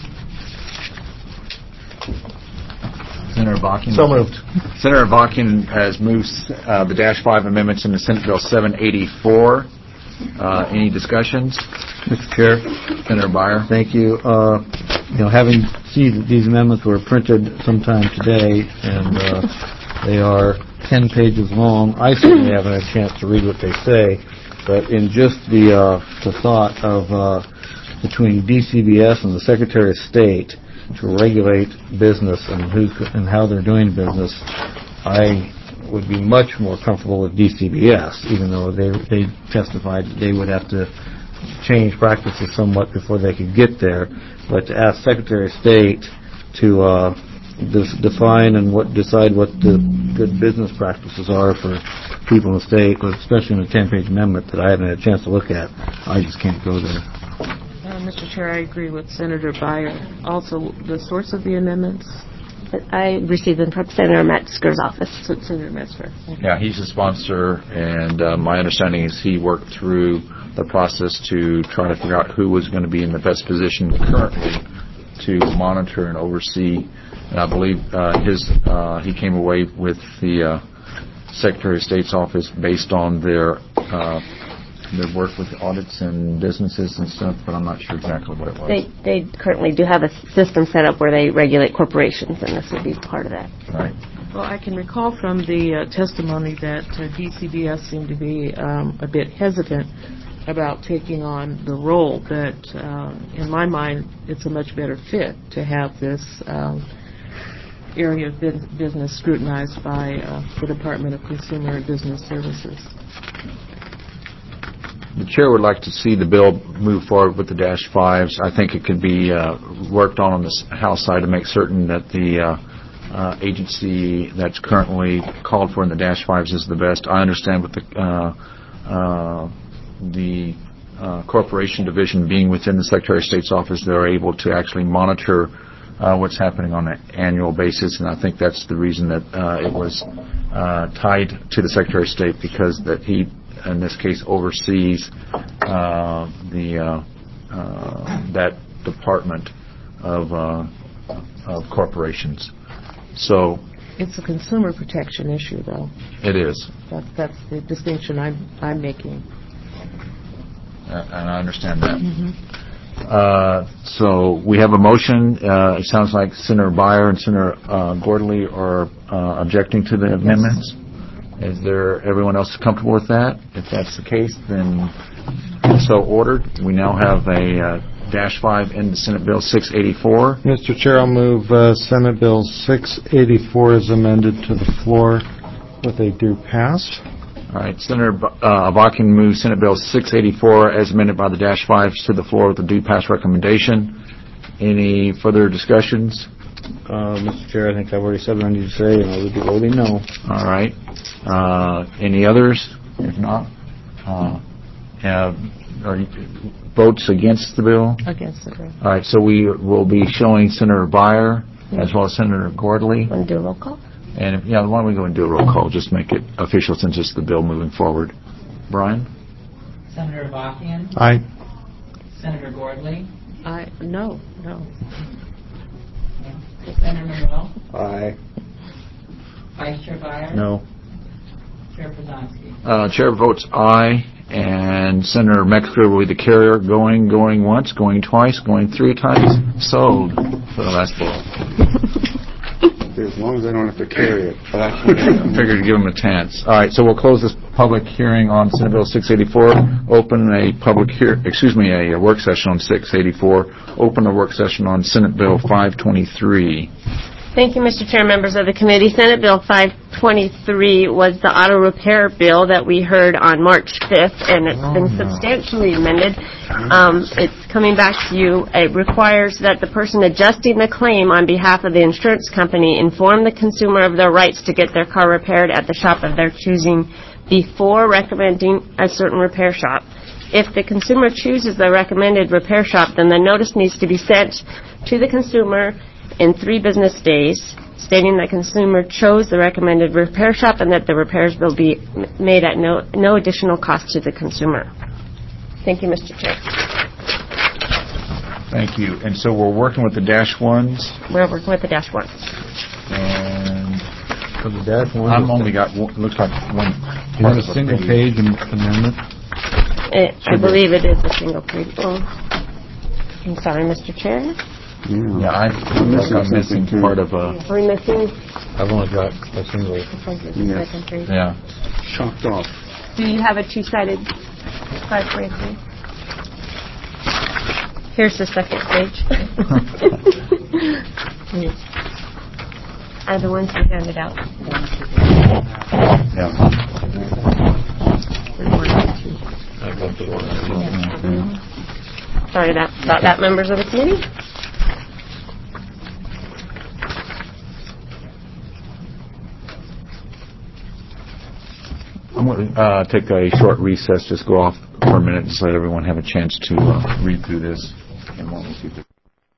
Senator Bakken. So moved. Senator Bakken has moved uh, the Dash five amendments into Senate Bill seven eighty-four. Uh, any discussions? Mister Chair. Senator Byer. Thank you. Uh, you know, having seen these amendments were printed sometime today, and uh, they are ten pages long. I certainly haven't had a chance to read what they say, but in just the uh, the thought of uh, between D C B S and the Secretary of State to regulate business and who and how they're doing business, I would be much more comfortable with D C B S, even though they they testified that they would have to change practices somewhat before they could get there. But to ask Secretary of State to uh, de- define and what decide what the good business practices are for people in the state, especially in a ten-page amendment that I haven't had a chance to look at, I just can't go there. Uh, Mister Chair, I agree with Senator Byer. Also, the source of the amendments? I received them from Senator Metzger's office. Senator Metzger. Yeah, he's the sponsor, and uh, my understanding is he worked through the process to try to figure out who was going to be in the best position currently to monitor and oversee. And I believe uh, his uh, he came away with the uh, Secretary of State's office based on their uh, their work with audits and businesses and stuff, but I'm not sure exactly what it was. They they currently do have a system set up where they regulate corporations, and this would be part of that. Right. Well, I can recall from the uh, testimony that uh, D C B S seemed to be um, a bit hesitant about taking on the role, but uh, in my mind, it's a much better fit to have this um, area of bu- business scrutinized by uh, the Department of Consumer and Business Services. The chair would like to see the bill move forward with the Dash fives. I think it could be uh, worked on on the House side to make certain that the uh, uh, agency that's currently called for in the Dash fives is the best. I understand with the uh, uh, the uh, corporation division being within the Secretary of State's office, they're able to actually monitor uh, what's happening on an annual basis, and I think that's the reason that uh, it was uh, tied to the Secretary of State, because that he, in this case, oversees uh, the uh, uh, that department of uh, of corporations. So it's a consumer protection issue, though. It is. That's that's the distinction I'm I'm making. Uh, and I understand that. Mm-hmm. Uh, so we have a motion. Uh, it sounds like Senator Byer and Senator uh, Gordley are uh, objecting to the yes. amendments. Is there everyone else comfortable with that? If that's the case, then so ordered. We now have a uh, Dash five in the Senate Bill six eighty-four. Mister Chair, I'll move uh, Senate Bill six eighty-four as amended to the floor with a due pass. All right. Senator uh, Bakken moves Senate Bill six eighty-four as amended by the Dash fives to the floor with a due pass recommendation. Any further discussions? Uh, Mister Chair, I think I've already said what I need to say, and I would be voting no. All right. Uh, Any others? If not, uh, have, are you, votes against the bill? Against the bill. All right, so we will be showing Senator Byer as well as Senator Gordley. Want to do a roll call? And, if, yeah, why don't we go and do a roll call, just make it official since it's the bill moving forward. Brian? Senator Avakian? Aye. Senator Gordley? I, no, no. Senator Monroe? Aye. Vice Chair Byer? No. Chair Przanski? Uh, Chair votes aye, and Senator Metzger will be the carrier, going, going once, going twice, going three times, sold for the last bill. As long as I don't have to carry it. I figured to give him a chance. All right, so we'll close this public hearing on Senate Bill six eighty-four, open a public hear, excuse me, a, a work session on six eighty-four, open a work session on Senate Bill five twenty-three. Thank you, Mister Chair, members of the committee. Senate Bill five twenty-three was the auto repair bill that we heard on March fifth, and it's been substantially amended. Um, it's coming back to you. It requires that the person adjusting the claim on behalf of the insurance company inform the consumer of their rights to get their car repaired at the shop of their choosing before recommending a certain repair shop. If the consumer chooses the recommended repair shop, then the notice needs to be sent to the consumer in three business days, stating that consumer chose the recommended repair shop and that the repairs will be m- made at no no additional cost to the consumer. Thank you, Mister Chair. Thank you. And so we're working with the dash ones, We're working with the dash ones. and For the dash one. I've only got, one- looks like one. Is it a single page amendment? It, I believe it is a single page. Oh, I'm sorry, Mister Chair. Yeah. Yeah, I think I'm missing part of a, Are we missing? I've only got a single. Yeah. Second page. yeah. Chopped off. Do you have a two-sided five twenty-three? Here's the second page. Are the ones we handed out? Yeah. Sorry about, about that, members of the committee. I'm going to uh, take a short recess, just go off for a minute, just let everyone have a chance to uh, read through this. And we'll see if it-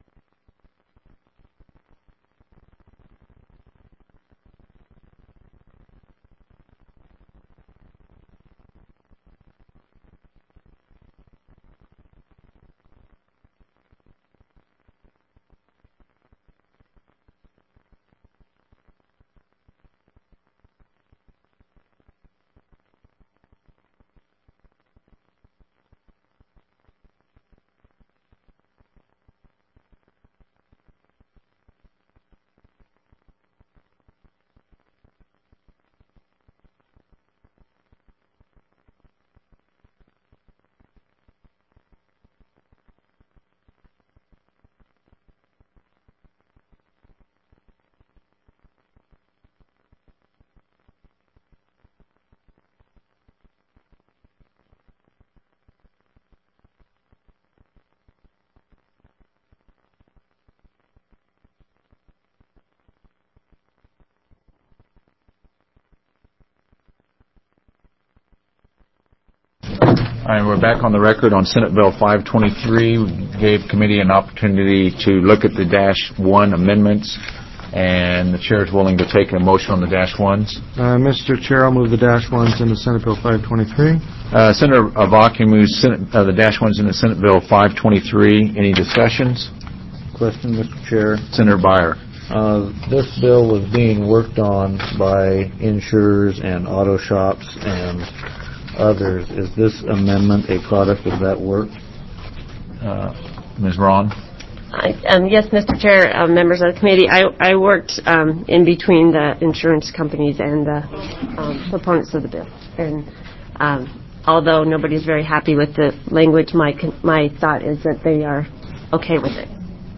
All right, we're back on the record on Senate Bill five twenty-three. We gave committee an opportunity to look at the dash one amendments, and the chair is willing to take a motion on the dash ones. Uh, Mister Chair, I'll move the dash ones into Senate Bill five twenty-three. Uh, Senator Avakian moves Senate, uh, the dash ones into Senate Bill five twenty-three. Any discussions? Question, Mister Chair. Senator Byer. Uh, this bill was being worked on by insurers and auto shops and others. Is this amendment a product of that work? Uh, Miz Ron? I, um, yes, Mister Chair, uh, members of the committee, I, I worked um, in between the insurance companies and the um, proponents of the bill. And um, although nobody's very happy with the language, my con- my thought is that they are okay with it.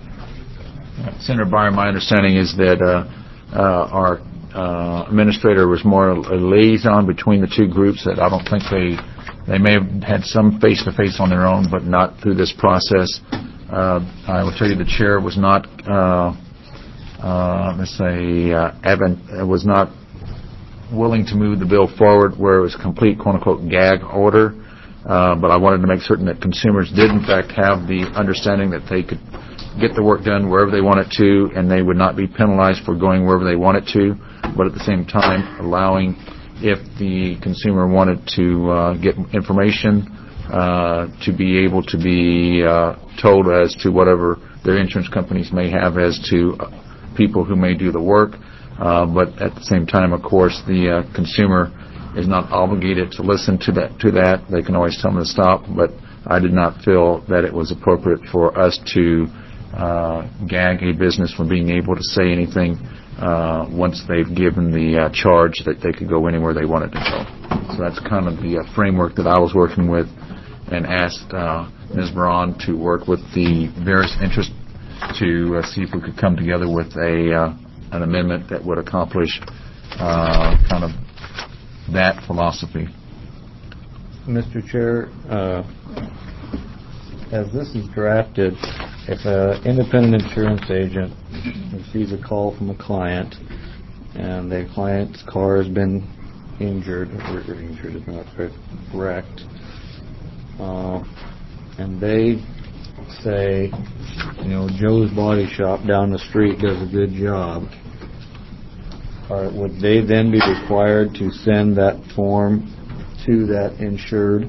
Senator Byer, my understanding is that uh, uh, our uh, administrator was more a liaison between the two groups, that I don't think they they may have had some face-to-face on their own, but not through this process. Uh, I will tell you the chair was not uh, uh, let's say, uh, advan- was not willing to move the bill forward where it was a complete quote-unquote gag order. Uh, but I wanted to make certain that consumers did, in fact, have the understanding that they could get the work done wherever they wanted to, and they would not be penalized for going wherever they wanted to, but at the same time allowing, if the consumer wanted to uh, get information, uh, to be able to be uh, told as to whatever their insurance companies may have as to uh, people who may do the work. Uh, but at the same time, of course, the uh, consumer is not obligated to listen to that. To that, they can always tell them to stop. But I did not feel that it was appropriate for us to uh, gag a business from being able to say anything uh, once they've given the uh, charge that they could go anywhere they wanted to go. So that's kind of the uh, framework that I was working with, and asked uh, Miz Braun to work with the various interests to uh, see if we could come together with a uh, an amendment that would accomplish uh, kind of that philosophy. Mister Chair, uh, as this is drafted, if an independent insurance agent receives a call from a client and the client's car has been injured, or injured is not correct, uh, and they say, you know, Joe's Body Shop down the street does a good job, or would they then be required to send that form to that insured?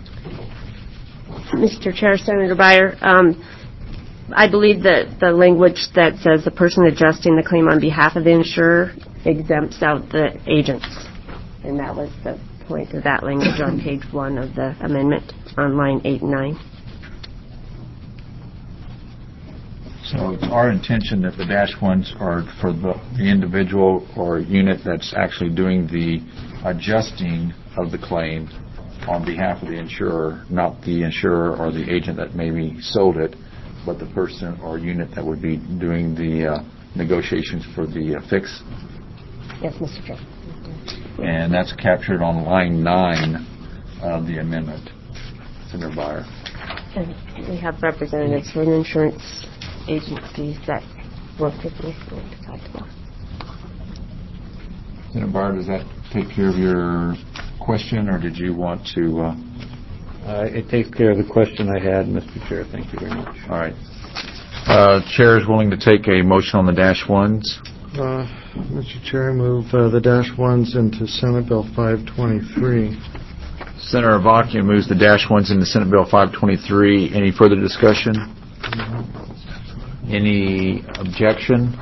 Mister Chair, Senator Beyer, um, I believe that the language that says the person adjusting the claim on behalf of the insurer exempts out the agents. And that was the point of that language on page one of the amendment on line eight and nine. So it's our intention that the dash ones are for the, the individual or unit that's actually doing the adjusting of the claim on behalf of the insurer, not the insurer or the agent that maybe sold it, but the person or unit that would be doing the uh, negotiations for the uh, fix. Yes, Mister Chair. And that's captured on line nine of the amendment, Senator Beyer. And we have representatives from insurance agencies that work with me to talk about. Senator Beyer, does that take care of your question, or did you want to? Uh... Uh, it takes care of the question I had, Mister Chair. Thank you very much. All right. Uh, Chair is willing to take a motion on the dash ones. Uh, Mister Chair, I move uh, the dash ones into Senate Bill five twenty-three. Senator Avakian moves the dash ones into Senate Bill five twenty-three. Any further discussion? Any objection?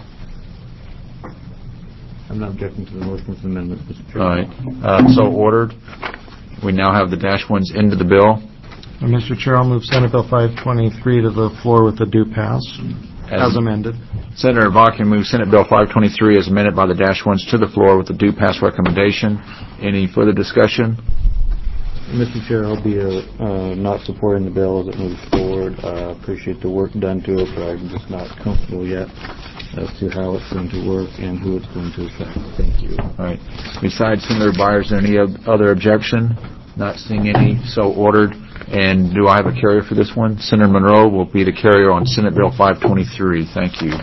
I'm not objecting to the motion's amendment, Mister Chair. All right. Uh, so ordered. We now have the dash ones into the bill. Uh, Mister Chair, I'll move Senate Bill five twenty-three to the floor with the due pass, as, as amended. Senator Avakian moves Senate Bill five twenty-three as amended by the dash ones to the floor with the due pass recommendation. Any further discussion? Mister Chair, I'll be uh, uh, not supporting the bill as it moves forward. I uh, appreciate the work done to it, but I'm just not comfortable yet as to how it's going to work and who it's going to affect. Thank you. All right. Besides Senator Beyer, is there any other objection? Not seeing any, so ordered. And do I have a carrier for this one? Senator Monroe will be the carrier on Senate Bill five twenty-three. Thank you.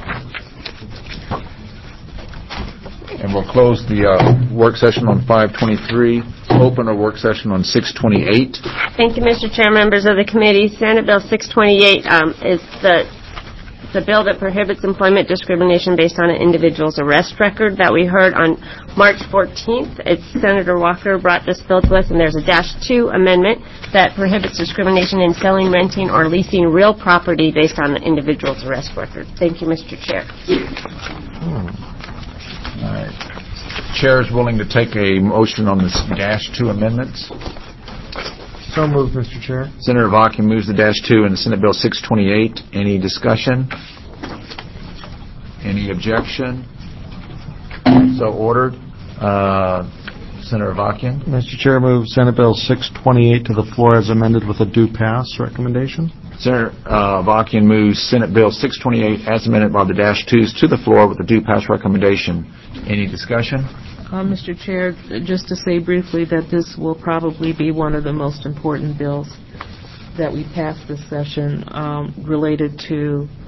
And we'll close the uh, work session on five twenty-three, open a work session on six twenty-eight. Thank you, Mister Chair, members of the committee. Senate Bill six twenty-eight um, is the the bill that prohibits employment discrimination based on an individual's arrest record that we heard on March fourteenth. It's Senator Walker brought this bill to us, and there's a dash two amendment that prohibits discrimination in selling, renting, or leasing real property based on an individual's arrest record. Thank you, Mister Chair. Hmm. All right. Chair is willing to take a motion on this dash two amendments. So moved, Mister Chair. Senator Avakian moves the dash two in Senate Bill six twenty-eight. Any discussion? Any objection? So ordered. Uh, Senator Avakian. Mister Chair, move Senate Bill six twenty-eight to the floor as amended with a due pass recommendation. Senator uh, Avakian moves Senate Bill six twenty-eight as amended by the dash twos to the floor with a due pass recommendation. Any discussion? Uh, Mister Chair, just to say briefly that this will probably be one of the most important bills that we pass this session um, related to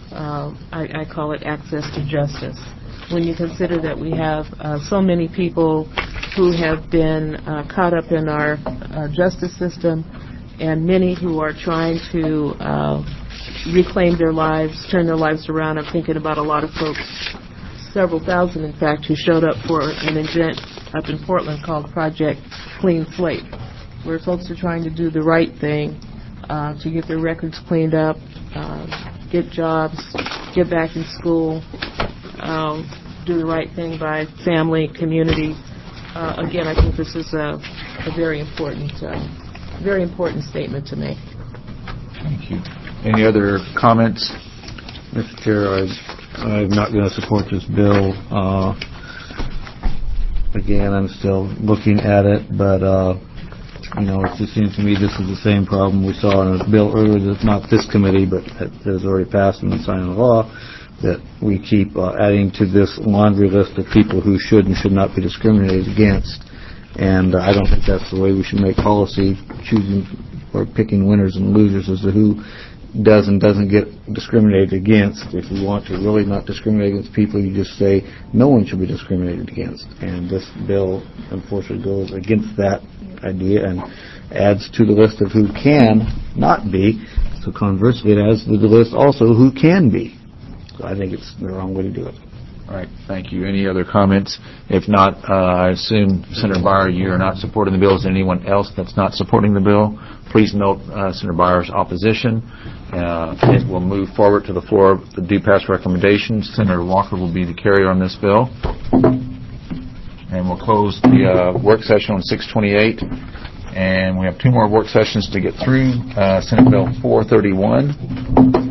uh, I, I call it access to justice. When you consider that we have uh, so many people who have been uh, caught up in our uh, justice system, and many who are trying to uh, reclaim their lives, turn their lives around. I'm thinking about a lot of folks, several thousand in fact, who showed up for an event up in Portland called Project Clean Slate, where folks are trying to do the right thing uh, to get their records cleaned up, uh, get jobs, get back in school, um, do the right thing by family, community. Uh, again, I think this is a, a very important, uh, very important statement to make. Thank you. Any other comments? Mister Chair, I, I'm not going to support this bill. Uh, again, I'm still looking at it, but uh, you know, it just seems to me this is the same problem we saw in a bill earlier, that's not this committee, but that has already passed and signed into law, that we keep uh, adding to this laundry list of people who should and should not be discriminated against. And uh, I don't think that's the way we should make policy, choosing or picking winners and losers as to who does and doesn't get discriminated against. If you want to really not discriminate against people, you just say no one should be discriminated against. And this bill, unfortunately, goes against that idea and adds to the list of who can not be. So conversely, it adds to the list also who can be. So I think it's the wrong way to do it. All right, thank you. Any other comments? If not, uh, I assume, Senator Byer, you are not supporting the bill. Is there anyone else that's not supporting the bill? Please note uh, Senator Byer's opposition. Uh, it will move forward to the floor with the due pass recommendations. Senator Walker will be the carrier on this bill. And we'll close the uh, work session on six twenty-eight. And we have two more work sessions to get through. Uh, Senate Bill four thirty-one.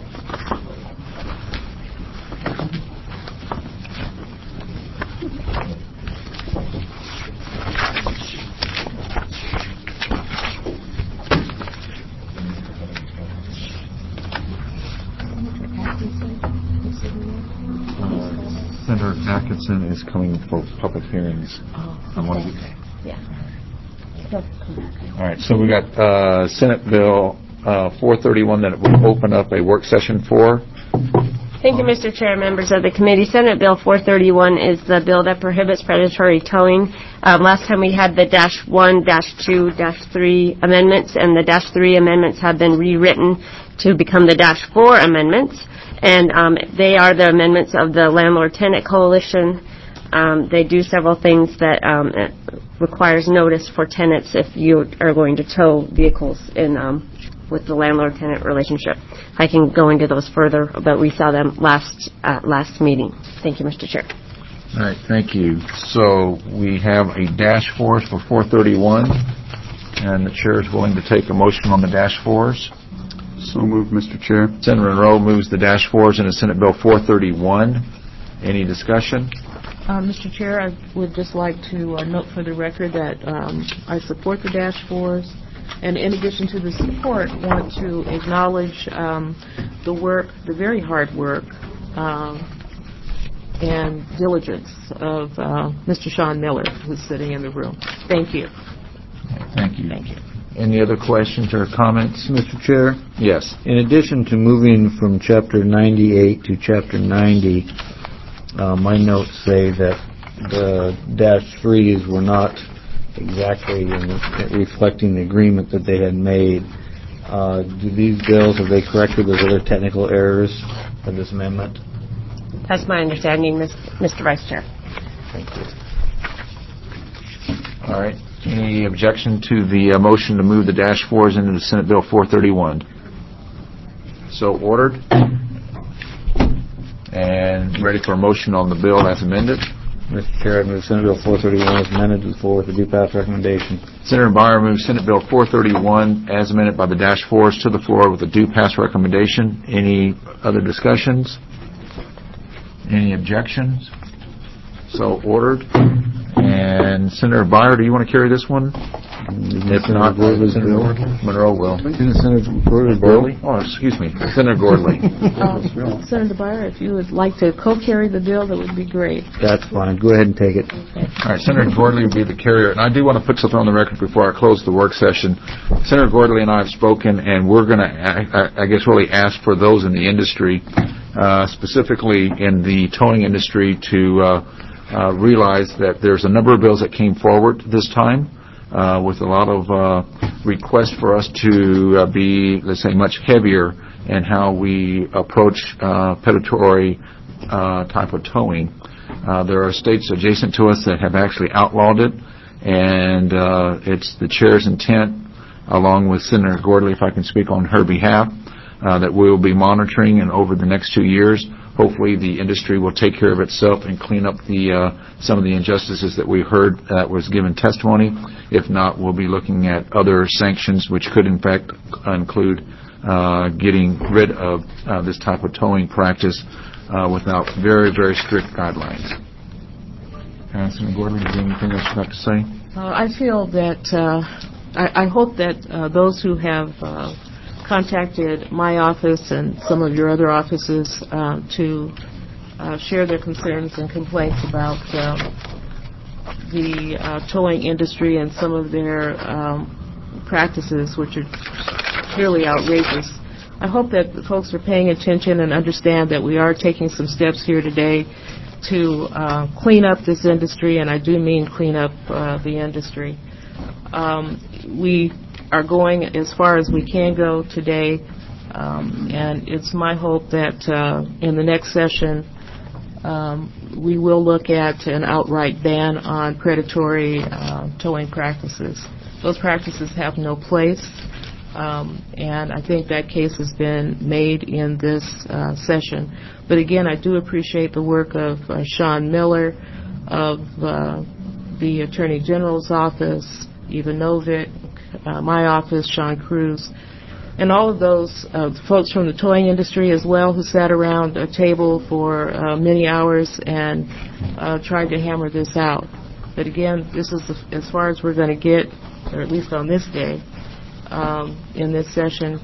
Senator Atkinson is coming for public hearings. Oh, I want to get, yeah. all right, so we got uh, Senate Bill uh, four thirty-one that will open up a work session for. Thank you, Mister Chair, members of the committee. Senate Bill four thirty-one is the bill that prohibits predatory towing. Um, last time we had the dash one, dash two, dash three amendments, and the dash three amendments have been rewritten to become the dash four amendments. And um, they are the amendments of the Landlord-Tenant Coalition. Um, they do several things that um, requires notice for tenants if you are going to tow vehicles in um, with the landlord-tenant relationship. I can go into those further, but we saw them last uh, last meeting. Thank you, Mister Chair. All right, thank you. So we have a dash fours for four thirty-one, and the chair is willing to take a motion on the dash fours. So moved, Mister Chair. Senator Monroe moves the dash fours into Senate Bill four thirty-one. Any discussion? Uh, Mister Chair, I would just like to uh, note for the record that um, I support the dash fours, and in addition to the support, want to acknowledge um, the work, the very hard work, um, and diligence of uh, Mister Sean Miller, who's sitting in the room. Thank you. Thank you. Thank you. Any other questions or comments? Mister Chair? Yes. In addition to moving from Chapter ninety-eight to Chapter ninety, uh, my notes say that the dash threes were not exactly in, reflecting the agreement that they had made. Uh, do these bills, have they corrected those other technical errors of this amendment? That's my understanding, Mister Vice Chair. Thank you. All right. Any objection to the uh, motion to move the dash fours into the Senate Bill four thirty-one? So ordered. And ready for a motion on the bill as amended. Mister Chair, I move Senate Bill four thirty-one as amended to the floor with the due pass recommendation. Senator Byer moves Senate Bill four thirty-one as amended by the dash fours to the floor with a due pass recommendation. Any other discussions? Any objections? So ordered. And Senator Byer, do you want to carry this one? If not, Senator Monroe will. Senator Gordley? Oh, excuse me, Senator Gordley. Um, Senator Byer, if you would like to co-carry the bill, that would be great. That's fine. Go ahead and take it. All right, Senator Gordley will be the carrier. And I do want to put something on the record before I close the work session. Senator Gordley and I have spoken, and we're going to, I, I guess, really ask for those in the industry, uh, specifically in the towing industry, to uh, uh, realize that there's a number of bills that came forward this time uh, with a lot of uh, requests for us to uh, be, let's say, much heavier in how we approach uh, predatory uh, type of towing. Uh, there are states adjacent to us that have actually outlawed it, and uh, it's the chair's intent, along with Senator Gordley, if I can speak on her behalf, uh, that we will be monitoring, and over the next two years, hopefully the industry will take care of itself and clean up the uh, some of the injustices that we heard that was given testimony. If not, we'll be looking at other sanctions, which could in fact include uh, getting rid of uh, this type of towing practice uh, without very, very strict guidelines. Uh, Senator Gordley, is there anything else you'd like to say? Uh, I feel that, uh, I, I hope that uh, those who have uh, contacted my office and some of your other offices uh, to uh, share their concerns and complaints about um, the uh, towing industry and some of their um, practices, which are clearly outrageous. I hope that the folks are paying attention and understand that we are taking some steps here today to uh, clean up this industry, and I do mean clean up uh, the industry. Um, we are going as far as we can go today, um, and it's my hope that uh, in the next session um, we will look at an outright ban on predatory uh, towing practices. Those practices have no place, um, and I think that case has been made in this uh, session. But again, I do appreciate the work of uh, Sean Miller, of uh, the Attorney General's office, Eva Novick, uh, my office, Sean Cruz, and all of those uh, folks from the towing industry as well who sat around a table for uh, many hours and uh, tried to hammer this out. But again, this is as far as we're going to get, or at least on this day, um, in this session,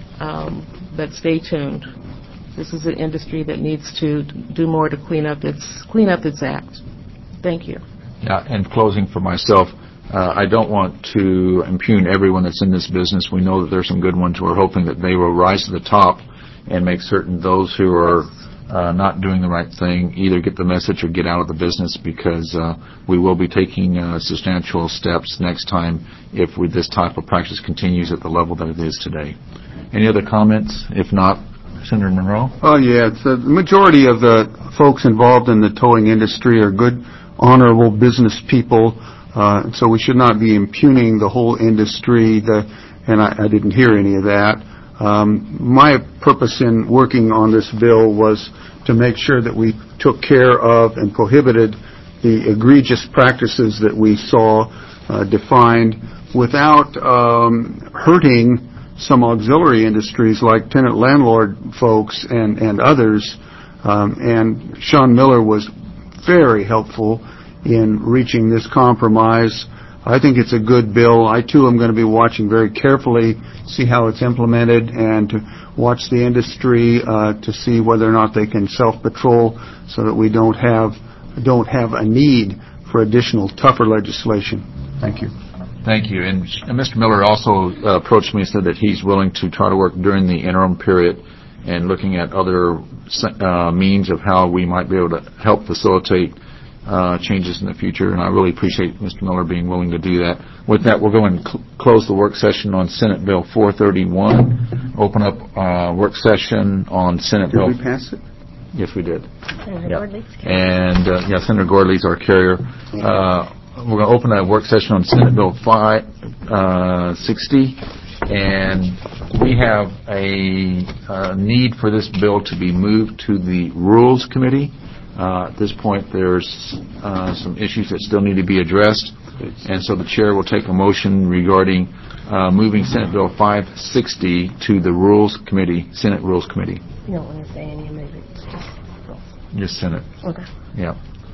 um, but stay tuned. This is an industry that needs to do more to clean up its clean up its act. Thank you. Yeah, and closing for myself, uh, I don't want to impugn everyone that's in this business. We know that there's some good ones. We're hoping that they will rise to the top and make certain those who are uh, not doing the right thing either get the message or get out of the business, because uh, we will be taking uh, substantial steps next time if we, this type of practice continues at the level that it is today. Any other comments? If not, Senator Monroe? Oh, yeah. It's the majority of the folks involved in the towing industry are good, honorable business people, uh, so we should not be impugning the whole industry, the, and I, I didn't hear any of that. Um, my purpose in working on this bill was to make sure that we took care of and prohibited the egregious practices that we saw uh, defined without um, hurting some auxiliary industries like tenant landlord folks and, and others. Um, and Sean Miller was very helpful in reaching this compromise. I think it's a good bill. I, too, am going to be watching very carefully, see how it's implemented, and to watch the industry uh, to see whether or not they can self-patrol so that we don't have, don't have a need for additional tougher legislation. Thank you. Thank you. And, and Mister Miller also uh, approached me and said that he's willing to try to work during the interim period and looking at other uh, means of how we might be able to help facilitate uh, changes in the future. And I really appreciate Mister Miller being willing to do that. With that, we'll go and cl- close the work session on Senate Bill four thirty-one. Open up uh, work session on Senate Did Bill. we pass it? Yes, we did. Senator Yeah. Gordley's carrier. And uh, yeah, Senator Gordley's our carrier. Uh, We're going to open a work session on Senate Bill five sixty, and we have a, a need for this bill to be moved to the Rules Committee. Uh, at this point, there's uh, some issues that still need to be addressed, and so the chair will take a motion regarding uh, moving Senate Bill five sixty to the Rules Committee, Senate Rules Committee. You don't want to say any amendments, just rules. Just Senate. Okay. Yeah.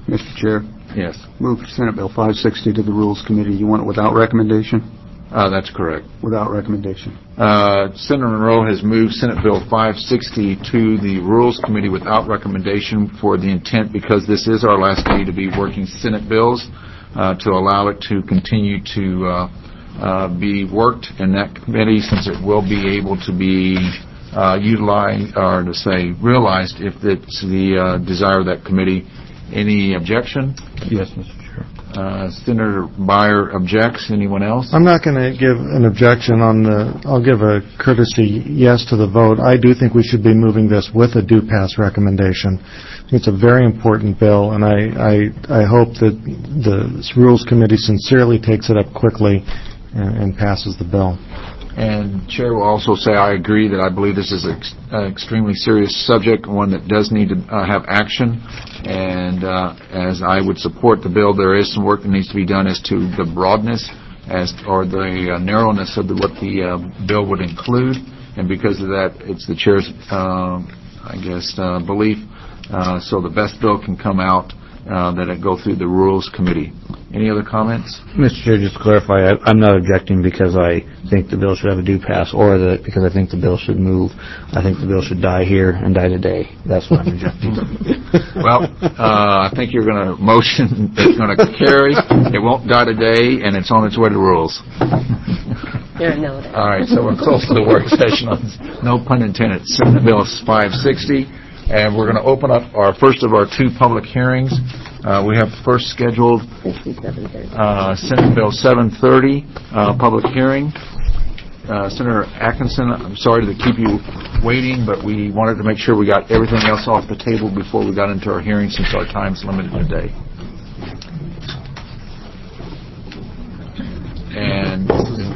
Mister Chair, Yes, move Senate Bill five sixty to the Rules Committee. You want it without recommendation? uh, that's correct. Without recommendation. Uh, Senator Monroe has moved Senate Bill five sixty to the Rules Committee without recommendation for the intent, because this is our last day to be working Senate bills, uh, to allow it to continue to uh, uh, be worked in that committee, since it will be able to be uh, utilized, or to say realized, if it's the uh, desire of that committee. Any objection? Yes, Mister Chair. Uh, Senator Byer objects. Anyone else? I'm not going to give an objection on the, I'll give a courtesy yes to the vote. I do think we should be moving this with a do pass recommendation. It's a very important bill, and I, I, I hope that the Rules Committee sincerely takes it up quickly and, and passes the bill. And Chair will also say I agree that I believe this is an ex- uh, extremely serious subject, one that does need to uh, have action. And uh, as I would support the bill, there is some work that needs to be done as to the broadness as or the uh, narrowness of the, what the uh, bill would include. And because of that, it's the Chair's, uh, I guess, uh, belief, uh, so the best bill can come out, uh, that it go through the Rules Committee. Any other comments? Mister Chair, just to clarify, I, I'm not objecting because I think the bill should have a due pass, or that because I think the bill should move. I think the bill should die here and die today. That's what I'm objecting to. Well, uh, I think you're going to motion it's going to carry. It won't die today, and it's on its way to rules. There are no there. All right, so we're close to the work session on, no pun intended, Senate Bill five sixty, and we're going to open up our first of our two public hearings. Uh, we have first scheduled uh, Senate Bill seven thirty, uh, public hearing. Uh, Senator Atkinson, I'm sorry to keep you waiting, but we wanted to make sure we got everything else off the table before we got into our hearing, since our time's limited today. And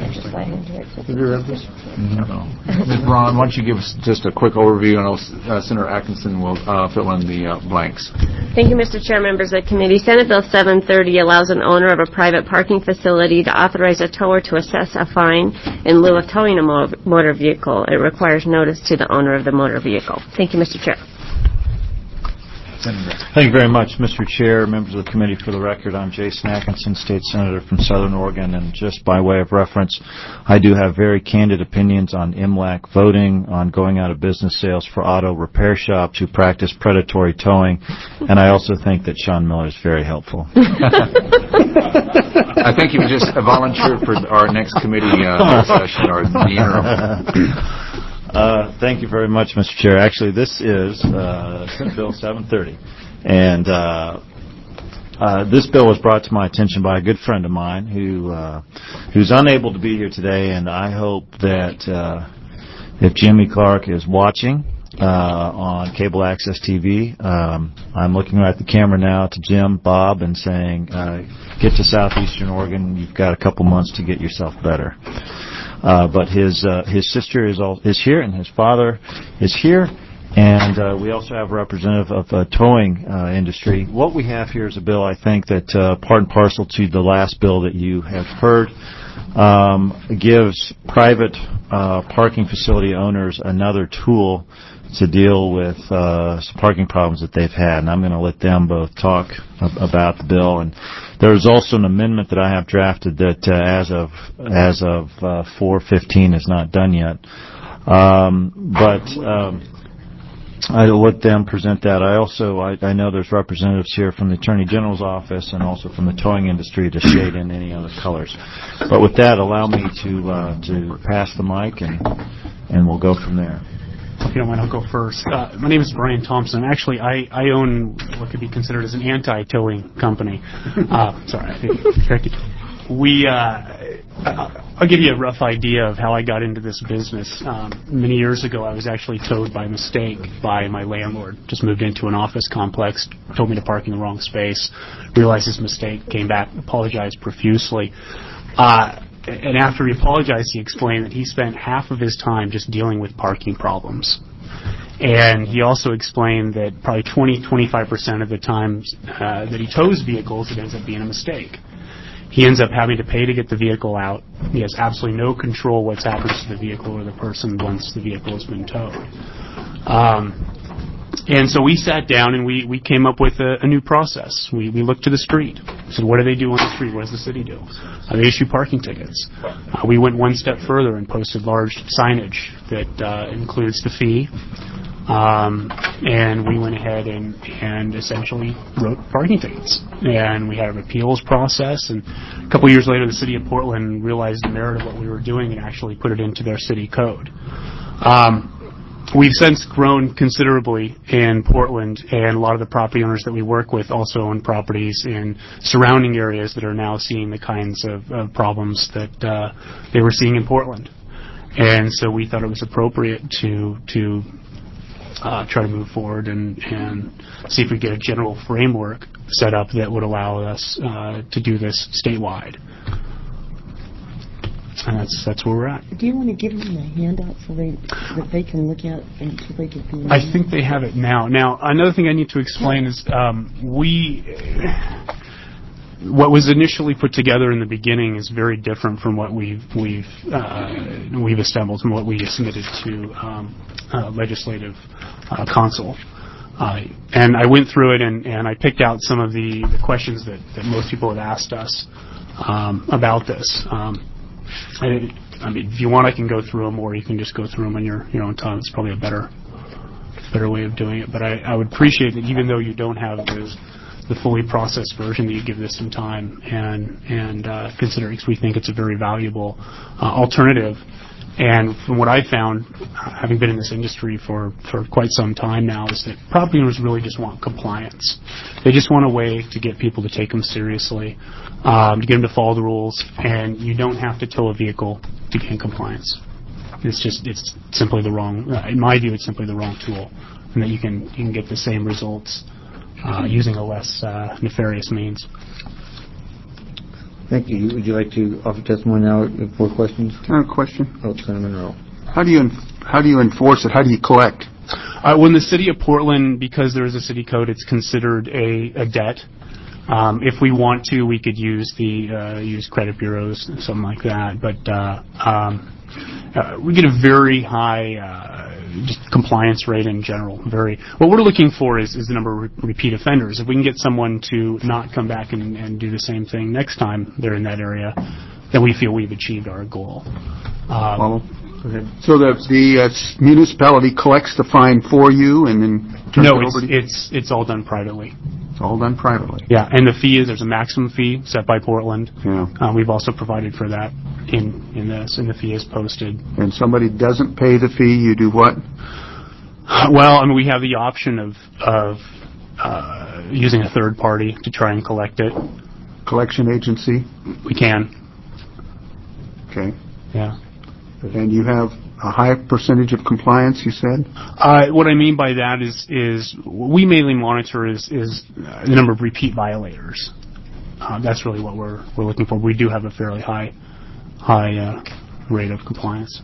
Miz Braun, why don't you give us just a quick overview, and uh, Senator Atkinson will uh, fill in the uh, blanks. Thank you, Mister Chair, members of the committee. Senate Bill seven thirty allows an owner of a private parking facility to authorize a tower to assess a fine in lieu of towing a mo- motor vehicle. It requires notice to the owner of the motor vehicle. Thank you, Mister Chair. Senator. Thank you very much, Mister Chair, members of the committee. For the record, I'm Jason Atkinson, State Senator from Southern Oregon, and just by way of reference, I do have very candid opinions on M L A C voting, on going out of business sales for auto repair shops who practice predatory towing, and I also think that Sean Miller is very helpful. I think you just volunteered for our next committee uh, session, or the interim. Uh, thank you very much, Mister Chair. Actually, this is uh, Senate Bill seven thirty, and uh, uh, this bill was brought to my attention by a good friend of mine who uh, who's unable to be here today, and I hope that uh, if Jimmy Clark is watching uh, on Cable Access T V, um, I'm looking right at the camera now to Jim, Bob, and saying, uh, get to southeastern Oregon. You've got a couple months to get yourself better. Uh, but his uh, his sister is all, is here, and his father is here, and uh, we also have a representative of the towing uh, industry. What we have here is a bill, I think, that uh, part and parcel to the last bill that you have heard, um, gives private uh, parking facility owners another tool to deal with uh, some parking problems that they've had, and I'm going to let them both talk ab- about the bill. And there's also an amendment that I have drafted that, uh, as of as of uh, four fifteen, is not done yet. Um, but um, I'll let them present that. I also I, I know there's representatives here from the Attorney General's office and also from the towing industry to shade in any other colors. But with that, allow me to uh, to pass the mic, and and we'll go from there. If you don't mind, I'll go first. Uh, my name is Brian Thompson. Actually, I, I own what could be considered as an anti-towing company. Uh, sorry, I think corrected. We, uh, I'll give you a rough idea of how I got into this business. Um, many years ago, I was actually towed by mistake by my landlord. Just moved into an office complex, told me to park in the wrong space, realized his mistake, came back, apologized profusely. Uh, And after he apologized, he explained that he spent half of his time just dealing with parking problems. And he also explained that probably twenty, twenty-five percent of the time uh, that he tows vehicles, it ends up being a mistake. He ends up having to pay to get the vehicle out. He has absolutely no control what's happened to the vehicle or the person once the vehicle has been towed. Um, And so we sat down and we, we came up with a, a new process. We, we looked to the street. We said, what do they do on the street? What does the city do? Uh, they issue parking tickets. Uh, we went one step further and posted large signage that uh, includes the fee. Um, and we went ahead and, and essentially wrote parking tickets. And we had an appeals process. And a couple years later, the city of Portland realized the merit of what we were doing and actually put it into their city code. Um, We've since grown considerably in Portland, and a lot of the property owners that we work with also own properties in surrounding areas that are now seeing the kinds of, of problems that uh, they were seeing in Portland. And so we thought it was appropriate to to uh, try to move forward and, and see if we get a general framework set up that would allow us uh, to do this statewide. And that's that's where we're at. Do you want to give them a handout so they that they can look at and so they can feel? I think they have it now. Now, another thing I need to explain is um, we. What was initially put together in the beginning is very different from what we've we've uh, we've assembled and what we submitted to um, uh, legislative uh, council. Uh, and I went through it and, and I picked out some of the, the questions that, that most people have asked us um, about this. Um, I, I mean, if you want, I can go through them, or you can just go through them on your, your own time. It's probably a better better way of doing it. But I, I would appreciate that even though you don't have the, the fully processed version, that you give this some time and and uh, consider it, because we think it's a very valuable uh, alternative. And from what I found, having been in this industry for, for quite some time now, is that property owners really just want compliance. They just want a way to get people to take them seriously, um, to get them to follow the rules, and you don't have to tow a vehicle to gain compliance. It's just, it's simply the wrong, uh, in my view, it's simply the wrong tool, and that you can, you can get the same results uh, using a less uh, nefarious means. Thank you. Would you like to offer testimony now for questions? I have a question. Oh, Senator Monroe. How do you enf- how do you enforce it? How do you collect? Uh, when the city of Portland, because there is a city code, it's considered a, a debt. Um, if we want to, we could use the uh, use credit bureaus, something like that. But uh, um, uh, we get a very high uh, just compliance rate in general. Very. What we're looking for is, is the number of re- repeat offenders. If we can get someone to not come back and, and do the same thing next time they're in that area, then we feel we've achieved our goal. Um, Well, so the the uh, municipality collects the fine for you and then turns no, it it's over to you? it's it's all done privately. It's all done privately. Yeah, and the fee is there's a maximum fee set by Portland. Yeah. Uh, we've also provided for that in in this, and the fee is posted. And somebody doesn't pay the fee, you do what? Well, I mean, we have the option of of uh, using a third party to try and collect it. Collection agency? We can. Okay. Yeah. And you have a high percentage of compliance, you said? Uh, what I mean by that is is we mainly monitor is is uh, the number of repeat violators. Uh, that's really what we're we're looking for. We do have a fairly high high uh, rate of compliance.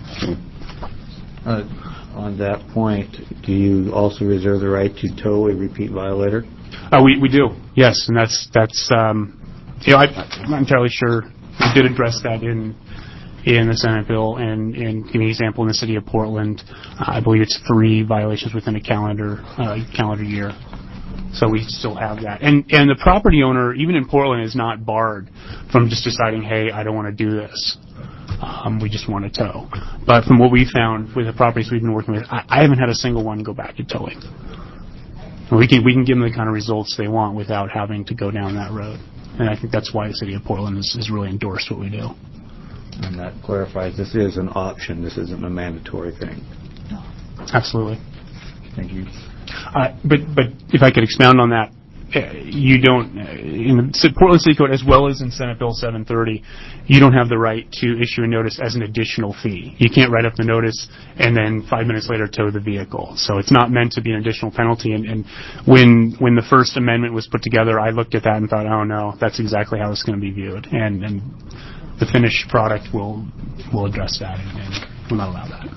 Uh, on that point, do you also reserve the right to tow a repeat violator? Uh, we we do, yes, and that's that's um, you know I, I'm not entirely sure. We did address that in. in the Senate bill, and, and give me an example in the city of Portland, uh, I believe it's three violations within a calendar uh, calendar year. So we still have that. And and the property owner, even in Portland, is not barred from just deciding, hey, I don't want to do this. Um, we just want to tow. But from what we found with the properties we've been working with, I, I haven't had a single one go back to towing. And we can we can give them the kind of results they want without having to go down that road. And I think that's why the city of Portland has, has really endorsed what we do. And that clarifies this is an option. This isn't a mandatory thing. Absolutely. Thank you. Uh, but but if I could expound on that, uh, you don't uh, in the Portland City Code as well as in Senate Bill seven thirty, you don't have the right to issue a notice as an additional fee. You can't write up the notice and then five minutes later tow the vehicle. So it's not meant to be an additional penalty. And, and when when the First Amendment was put together, I looked at that and thought, oh no, that's exactly how it's going to be viewed. And and the finished product will will address that, and, and will not allow that.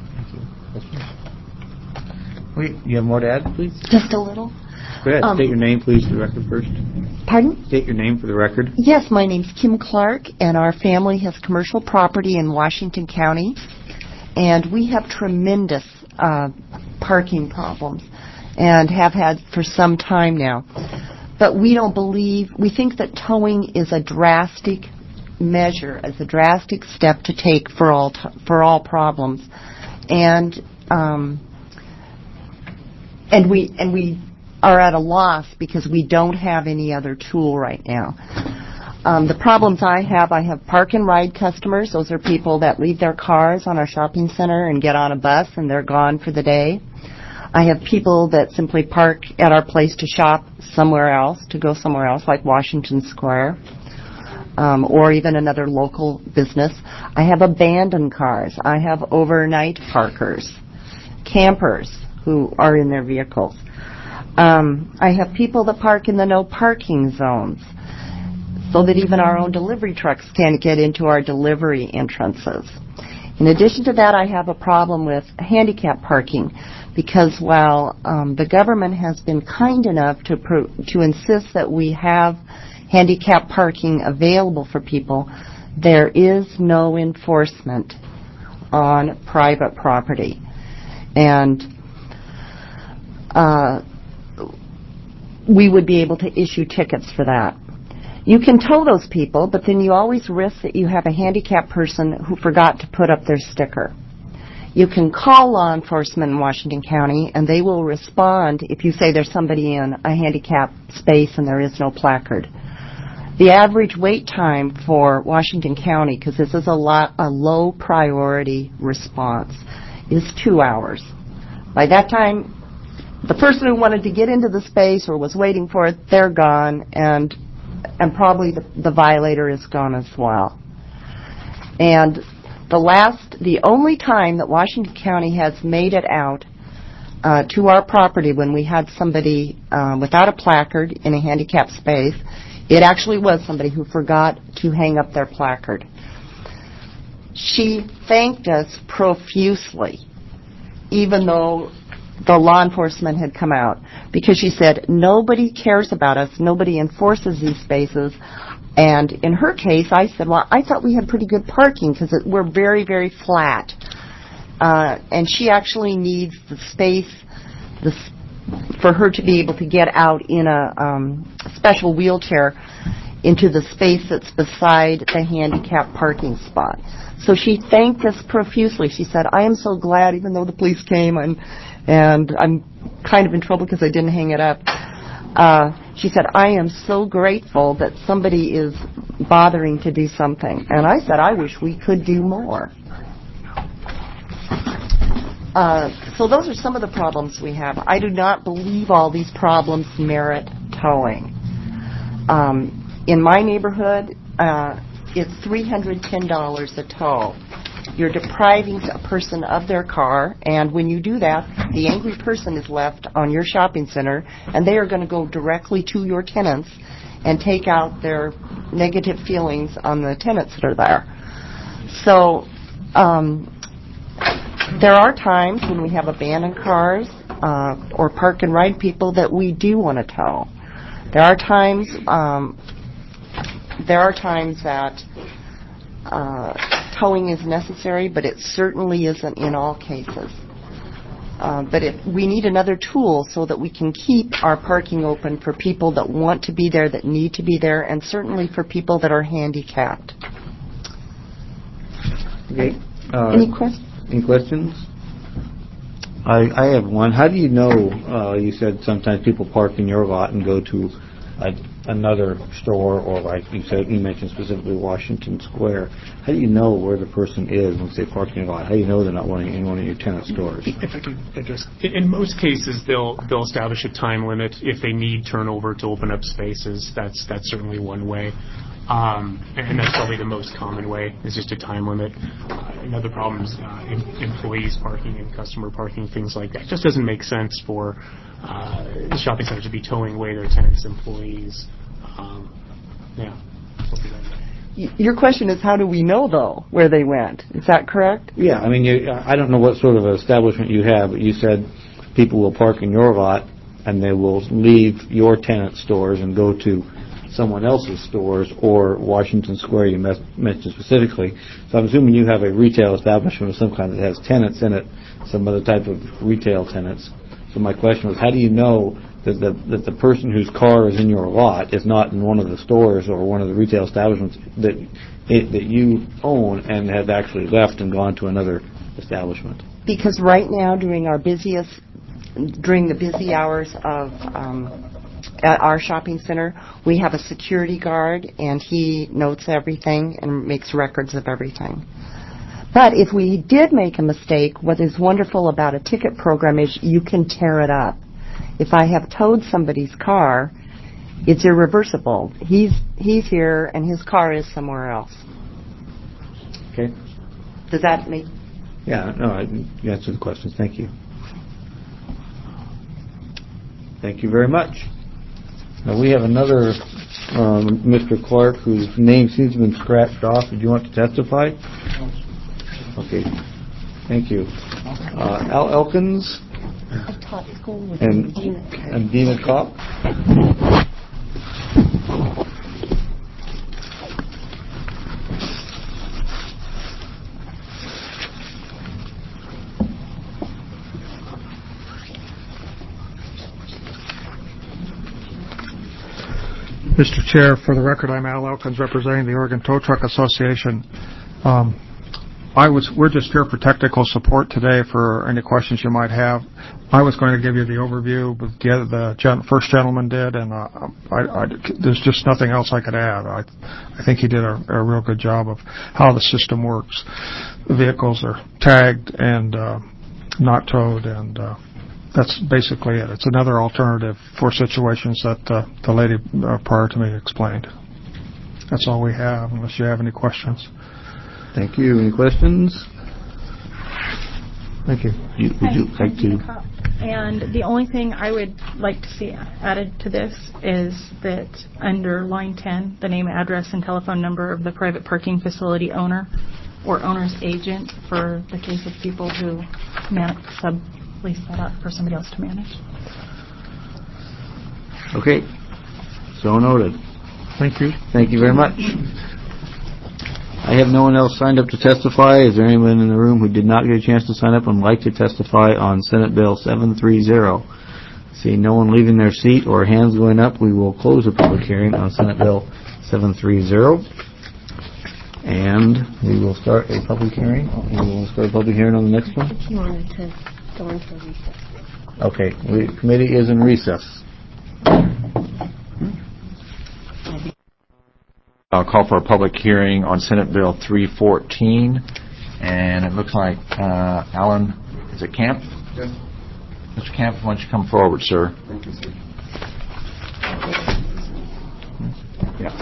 Wait, you have more to add, please? Just a little. Go ahead. Um, State your name, please, for the record first. Pardon? State your name for the record. Yes, my name's Kim Clark, and our family has commercial property in Washington County, and we have tremendous uh, parking problems and have had for some time now. But we don't believe, we think that towing is a drastic measure, as a drastic step to take for all t- for all problems. And um, and we and we are at a loss because we don't have any other tool right now. Um, the problems I have, I have park and ride customers. Those are people that leave their cars on our shopping center and get on a bus and they're gone for the day. I have people that simply park at our place to shop somewhere else, to go somewhere else, like Washington Square, um, or even another local business. I have abandoned cars. I have overnight parkers, campers who are in their vehicles. Um, I have people that park in the no parking zones, so that even our own delivery trucks can't get into our delivery entrances. In addition to that, I have a problem with handicap parking, because while um, the government has been kind enough to pro- to insist that we have handicap parking available for people, there is no enforcement on private property. And uh, we would be able to issue tickets for that. You can tow those people, but then you always risk that you have a handicapped person who forgot to put up their sticker. You can call law enforcement in Washington County, and they will respond if you say there's somebody in a handicapped space and there is no placard. The average wait time for Washington County, because this is a, lot, a low priority response, is two hours. By that time, the person who wanted to get into the space or was waiting for it, they're gone, and and probably the, the violator is gone as well. And the last, the only time that Washington County has made it out uh, to our property when we had somebody uh, without a placard in a handicapped space, it actually was somebody who forgot to hang up their placard. She thanked us profusely, even though the law enforcement had come out, because she said, nobody cares about us, nobody enforces these spaces. And in her case, I said, well, I thought we had pretty good parking because we're very, very flat. Uh, and she actually needs the space the, for her to be able to get out in a um, special wheelchair into the space that's beside the handicapped parking spot. So she thanked us profusely. She said, I am so glad, even though the police came, and and I'm kind of in trouble because I didn't hang it up. Uh, she said, I am so grateful that somebody is bothering to do something. And I said, I wish we could do more. Uh, so those are some of the problems we have. I do not believe all these problems merit towing. Um, in my neighborhood, uh, it's three hundred ten dollars a tow. You're depriving a person of their car, and when you do that, the angry person is left on your shopping center, and they are going to go directly to your tenants and take out their negative feelings on the tenants that are there. So um, there are times when we have abandoned cars uh, or park and ride people that we do want to tow. There are times um, there are times that uh, towing is necessary, but it certainly isn't in all cases. Uh, but if we need another tool so that we can keep our parking open for people that want to be there, that need to be there, and certainly for people that are handicapped. Okay. Uh, Any questions? Any questions? I, I have one. How do you know, uh, you said sometimes people park in your lot and go to a, another store, or like you said, you mentioned specifically Washington Square. How do you know where the person is once they park in your lot? How do you know they're not wanting in one of your tenant stores? If I can address, in most cases, they'll they'll establish a time limit if they need turnover to open up spaces. That's that's certainly one way. Um, and that's probably the most common way, is just a time limit. Uh, another problem is uh, em- employees parking and customer parking, things like that. It just doesn't make sense for uh, shopping centers to be towing away their tenants' employees. Um, yeah. Your question is, how do we know, though, where they went? Is that correct? Yeah, I mean, you, I don't know what sort of establishment you have, but you said people will park in your lot and they will leave your tenant stores and go to someone else's stores or Washington Square you mes- mentioned specifically. So I'm assuming you have a retail establishment of some kind that has tenants in it, some other type of retail tenants. So my question was, how do you know that the, that the person whose car is in your lot is not in one of the stores or one of the retail establishments that it, that you own and have actually left and gone to another establishment? Because right now, during our busiest, during the busy hours of um, at our shopping center, we have a security guard, and he notes everything and makes records of everything. But if we did make a mistake, what is wonderful about a ticket program is you can tear it up. If I have towed somebody's car, it's irreversible. He's he's here, and his car is somewhere else. Okay. Does that make... Yeah, no, I, you answered the questions. Thank you. Thank you very much. Now, we have another um, Mister Clark whose name seems to have been scratched off. Did you want to testify? Okay. Thank you. Uh, Al Elkins and, and Dina Kopp. Mister Chair, for the record, I'm Al Elkins, representing the Oregon Tow Truck Association. Um, I was. We're just here for technical support today for any questions you might have. I was going to give you the overview, but the, other, the gen, first gentleman did, and uh, I, I, there's just nothing else I could add. I, I think he did a, a real good job of how the system works. The vehicles are tagged and uh, not towed, and uh, that's basically it. It's another alternative for situations that uh, the lady uh, prior to me explained. That's all we have, unless you have any questions. Thank you. Any questions? Thank you. you would you like to? And the only thing I would like to see added to this is that under line ten, the name, address, and telephone number of the private parking facility owner or owner's agent for the case of people who man- sublease that out for somebody else to manage. Okay. So noted. Thank you. Thank you very much. I have no one else signed up to testify. Is there anyone in the room who did not get a chance to sign up and would like to testify on Senate Bill seven thirty? Seeing no one leaving their seat or hands going up, we will close the public hearing on Senate Bill seven thirty. And we will start a public hearing. We will start a public hearing on the next one. If you wanted to go into recess. Okay. The committee is in recess. I'll call for a public hearing on Senate Bill three fourteen, and it looks like uh, Alan, is it Camp? Yes. Mister Camp, why don't you come forward, sir? Thank you, sir. Yeah.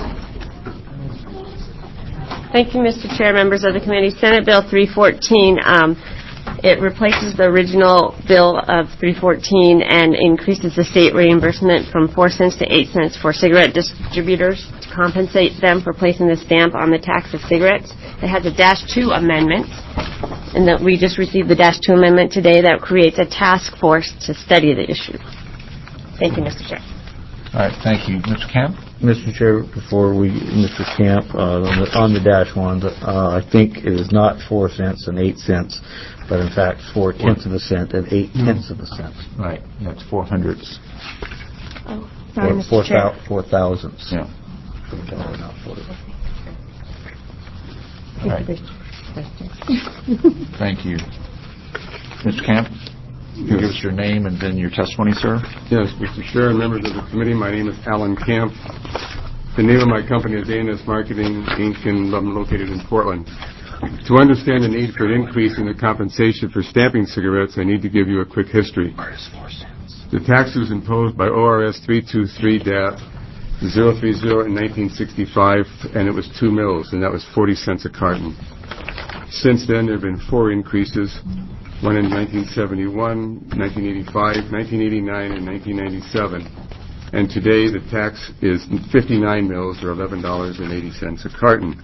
Thank you, Mister Chair, members of the committee. Senate Bill three fourteen, um, it replaces the original bill of three fourteen and increases the state reimbursement from four cents to eight cents for cigarette distributors to compensate them for placing the stamp on the tax of cigarettes. It has a dash two amendment, and that we just received the dash two amendment today that creates a task force to study the issue. Thank you, Mister Chair. All right, thank you. Mister Camp? Mister Chair, before we, Mister Camp, uh, on, the, on the dash one, uh, I think it is not four cents and eight cents, but in fact four tenths of a cent and eight tenths of a cent. Right, that's four hundredths. Oh, sorry, Or Mister four, Chair. thou, four thousandths. Yeah. No, not forty. All right. Thank you. Mister Camp? You can give us your name and then your testimony, sir. Yes, Mister Chair and members of the committee, my name is Alan Camp. The name of my company is A and S Marketing, Incorporated, and I'm located in Portland. To understand the need for an increase in the compensation for stamping cigarettes, I need to give you a quick history. The tax was imposed by O R S three two three dash zero three zero in nineteen sixty-five, and it was two mills, and that was forty cents a carton. Since then, there have been four increases. One in nineteen seventy-one, nineteen eighty-five, nineteen eighty-nine, and nineteen ninety-seven. And today the tax is fifty-nine mills, or eleven dollars and eighty cents a carton.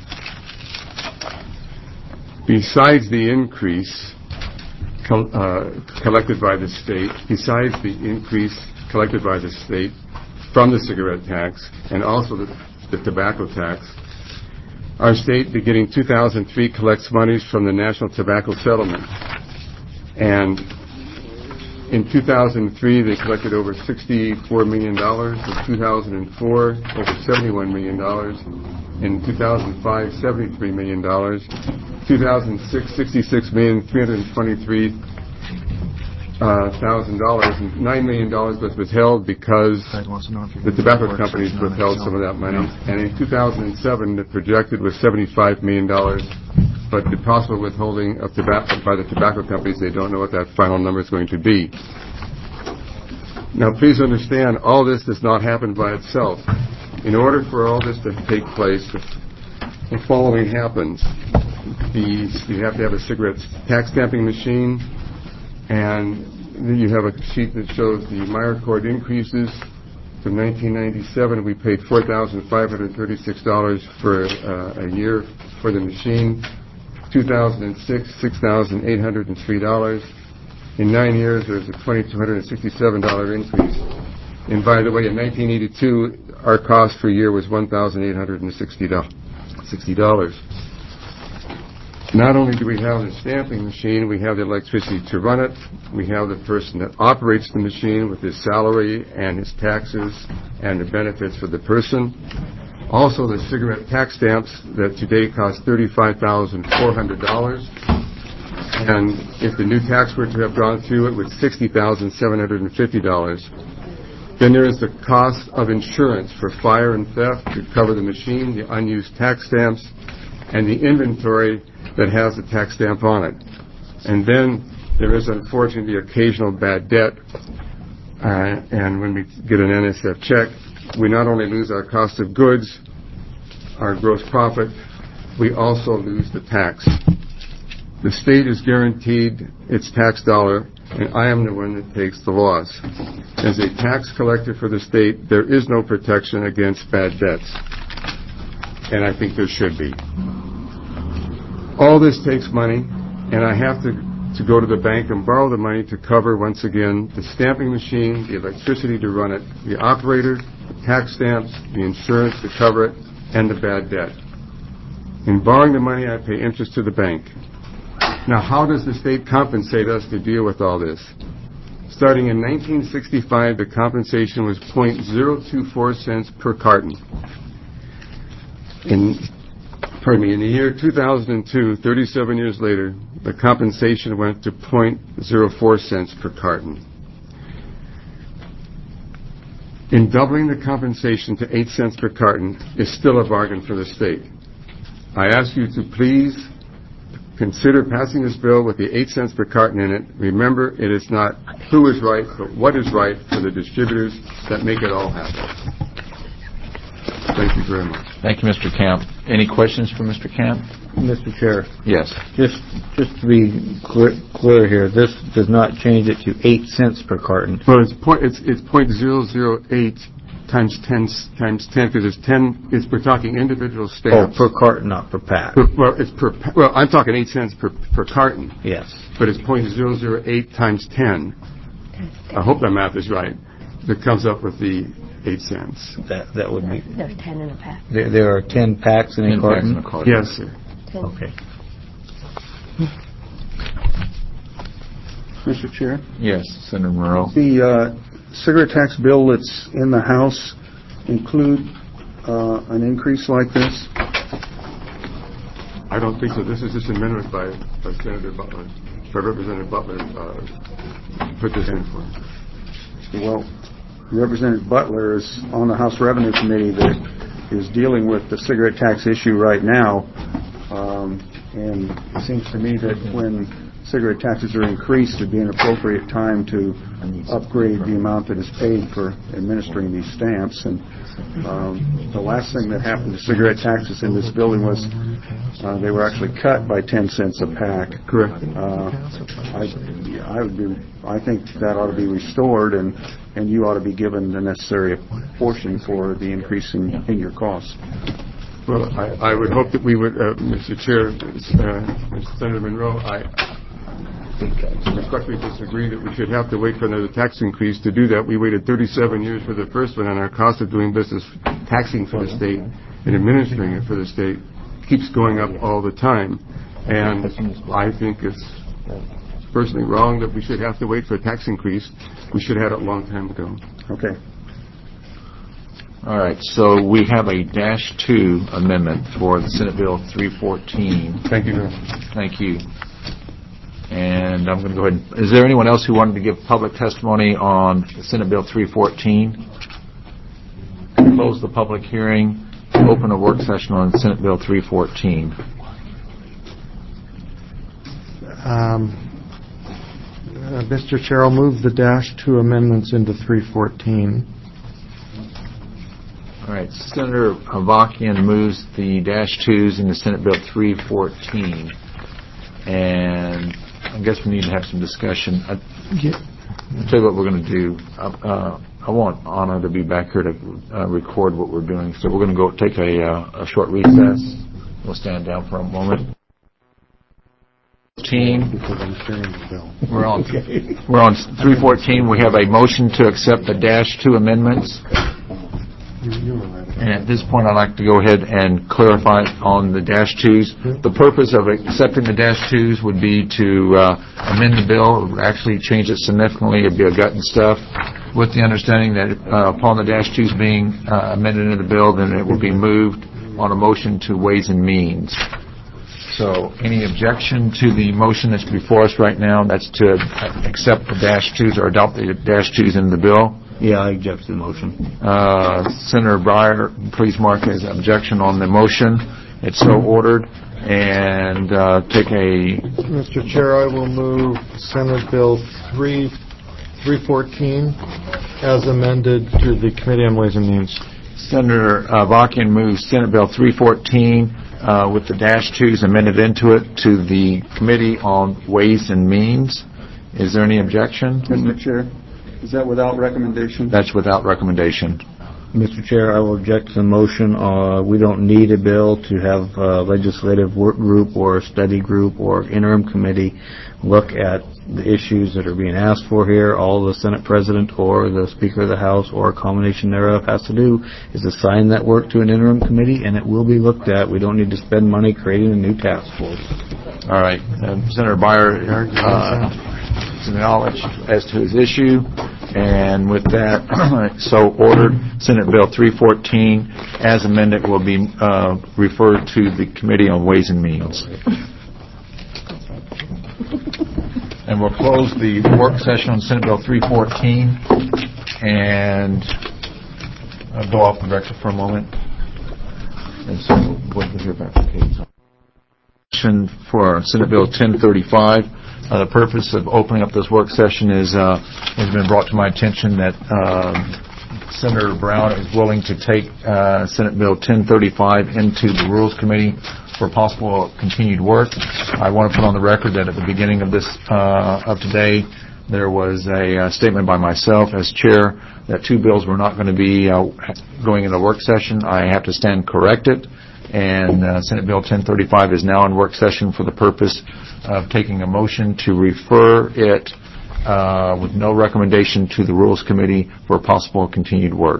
Besides the increase col- uh, collected by the state, besides the increase collected by the state, from the cigarette tax and also the, the tobacco tax. Our state, beginning two thousand three, collects monies from the National Tobacco Settlement. And in two thousand three, they collected over sixty-four million dollars. In two thousand four, over seventy-one million dollars. In two thousand five, seventy-three million dollars. two thousand six, sixty-six million three hundred twenty-three thousand dollars. And nine million dollars was withheld because the tobacco companies withheld some of that money. And in two thousand seven, the projected was seventy-five million dollars. But the possible withholding of tobacco by the tobacco companies, they don't know what that final number is going to be. Now, please understand, all this does not happen by itself. In order for all this to take place, the, the following happens. The, you have to have a cigarette tax stamping machine, and then you have a sheet that shows the Meyer Court increases. From nineteen ninety-seven, we paid four thousand five hundred thirty-six dollars for uh, a year for the machine. two thousand six, six thousand eight hundred three dollars. In nine years, there's a two thousand two hundred sixty-seven dollars increase. And by the way, in nineteen eighty-two, our cost per year was one thousand eight hundred sixty dollars. Not only do we have the stamping machine, we have the electricity to run it. We have the person that operates the machine with his salary and his taxes and the benefits for the person. Also, the cigarette tax stamps that today cost thirty-five thousand four hundred dollars. And if the new tax were to have gone through, it was sixty thousand seven hundred fifty dollars. Then there is the cost of insurance for fire and theft to cover the machine, the unused tax stamps, and the inventory that has the tax stamp on it. And then there is, unfortunately, the occasional bad debt. Uh, and when we get an N S F check, we not only lose our cost of goods, our gross profit, we also lose the tax. The state is guaranteed its tax dollar, and I am the one that takes the loss. As a tax collector for the state, there is no protection against bad debts, and I think there should be. All this takes money, and I have to, to go to the bank and borrow the money to cover, once again, the stamping machine, the electricity to run it, the operator, the tax stamps, the insurance to cover it, and the bad debt. In borrowing the money, I pay interest to the bank. Now, how does the state compensate us to deal with all this? Starting in nineteen sixty-five, the compensation was zero point zero two four cents per carton. In, pardon me, in the year two thousand two, thirty-seven years later, the compensation went to zero point zero four cents per carton. In doubling the compensation to eight cents per carton is still a bargain for the state. I ask you to please consider passing this bill with the eight cents per carton in it. Remember, it is not who is right, but what is right for the distributors that make it all happen. Thank you very much. Thank you, Mister Camp. Any questions for Mister Camp? Mister Chair. Yes. Just just to be clear, clear here, this does not change it to eight cents per carton. Well, it's point it's it's point zero zero eight times ten times ten because it's ten. It's we're talking individual stamps. Oh, per carton, not per pack. Per, well, it's per. Well, I'm talking eight cents per per carton. Yes. But it's point zero zero eight times ten. I hope that math is right. That comes up with the eight cents. That that would be. There's ten in a pack. There, there are ten packs in a ten carton. Packs in a carton. Yes, sir. Ten. Okay. Mister Chair? Yes, Senator Monroe. The uh, cigarette tax bill that's in the House include uh, an increase like this? I don't think so. This is just an amendment by, by Senator Butler, by Representative Butler, uh, put this in for. Well, Representative Butler is on the House Revenue Committee that is dealing with the cigarette tax issue right now. Um, and it seems to me that when cigarette taxes are increased, it'd be an appropriate time to upgrade the amount that is paid for administering these stamps. And um, the last thing that happened to cigarette taxes in this building was uh, they were actually cut by ten cents a pack. Correct. Uh, I, I would be. I think that ought to be restored, and and you ought to be given the necessary portion for the increase in, in your costs. Well, I, I would hope that we would, uh, Mister Chair, uh, Mister Senator Monroe, I, respectfully disagree that we should have to wait for another tax increase to do that. We waited thirty-seven years for the first one, and our cost of doing business, taxing for the state and administering it for the state, keeps going up all the time. And I think it's personally wrong that we should have to wait for a tax increase. We should have had it a long time ago. Okay. All right, so we have a dash two amendment for the Senate Bill three fourteen. Thank you, Bill. Thank you. And I'm going to go ahead and, is there anyone else who wanted to give public testimony on Senate Bill three fourteen? Close the public hearing, open a work session on Senate Bill three fourteen. Um, uh, Mister Chair, I'll move the dash two amendments into three fourteen. All right, Senator Avakian moves the dash twos into Senate Bill three fourteen, and I guess we need to have some discussion. I, I'll tell you what we're going to do. Uh, I want Anna to be back here to uh, record what we're doing, so we're going to go take a, uh, a short recess. We'll stand down for a moment. We're on. We're on three fourteen. We have a motion to accept the dash two amendments. And at this point, I'd like to go ahead and clarify on the dash twos. The purpose of accepting the dash twos would be to uh, amend the bill, actually change it significantly. It'd be a gut and stuff, with the understanding that uh, upon the dash twos being uh, amended into the bill, then it will be moved on a motion to Ways and Means. So, any objection to the motion that's before us right now? That's to accept the dash twos or adopt the dash twos in the bill. Yeah, I object to the motion. Uh, Senator Breyer, please mark his objection on the motion. It's so ordered. And uh, take a... Mister Chair, I will move Senate Bill three fourteen as amended to the Committee on Ways and Means. Senator uh, Avakian moves Senate Bill three fourteen uh, with the dash twos amended into it to the Committee on Ways and Means. Is there any objection? Mister Chair, is that without recommendation? That's without recommendation. Mister Chair, I will object to the motion. Uh, we don't need a bill to have a legislative work group or a study group or interim committee look at the issues that are being asked for here. All the Senate President or the Speaker of the House or a combination thereof has to do is assign that work to an interim committee, and it will be looked at. We don't need to spend money creating a new task force. All right. Um, Senator Breyer uh, is acknowledged as to his issue. And with that, so ordered, Senate Bill three fourteen, as amended, will be uh, referred to the Committee on Ways and Means. And we'll close the work session on Senate Bill three fourteen and uh, go off the record for a moment. And so we'll hear back from Kate. For Senate Bill ten thirty-five. Uh, the purpose of opening up this work session is uh, has been brought to my attention that uh, Senator Brown is willing to take uh, Senate Bill ten thirty-five into the Rules Committee for possible continued work. I want to put on the record that at the beginning of this uh, of today, there was a uh, statement by myself as chair that two bills were not going to be uh, going into work session. I have to stand corrected. And uh, Senate Bill ten thirty-five is now in work session for the purpose of taking a motion to refer it uh, with no recommendation to the Rules Committee for possible continued work.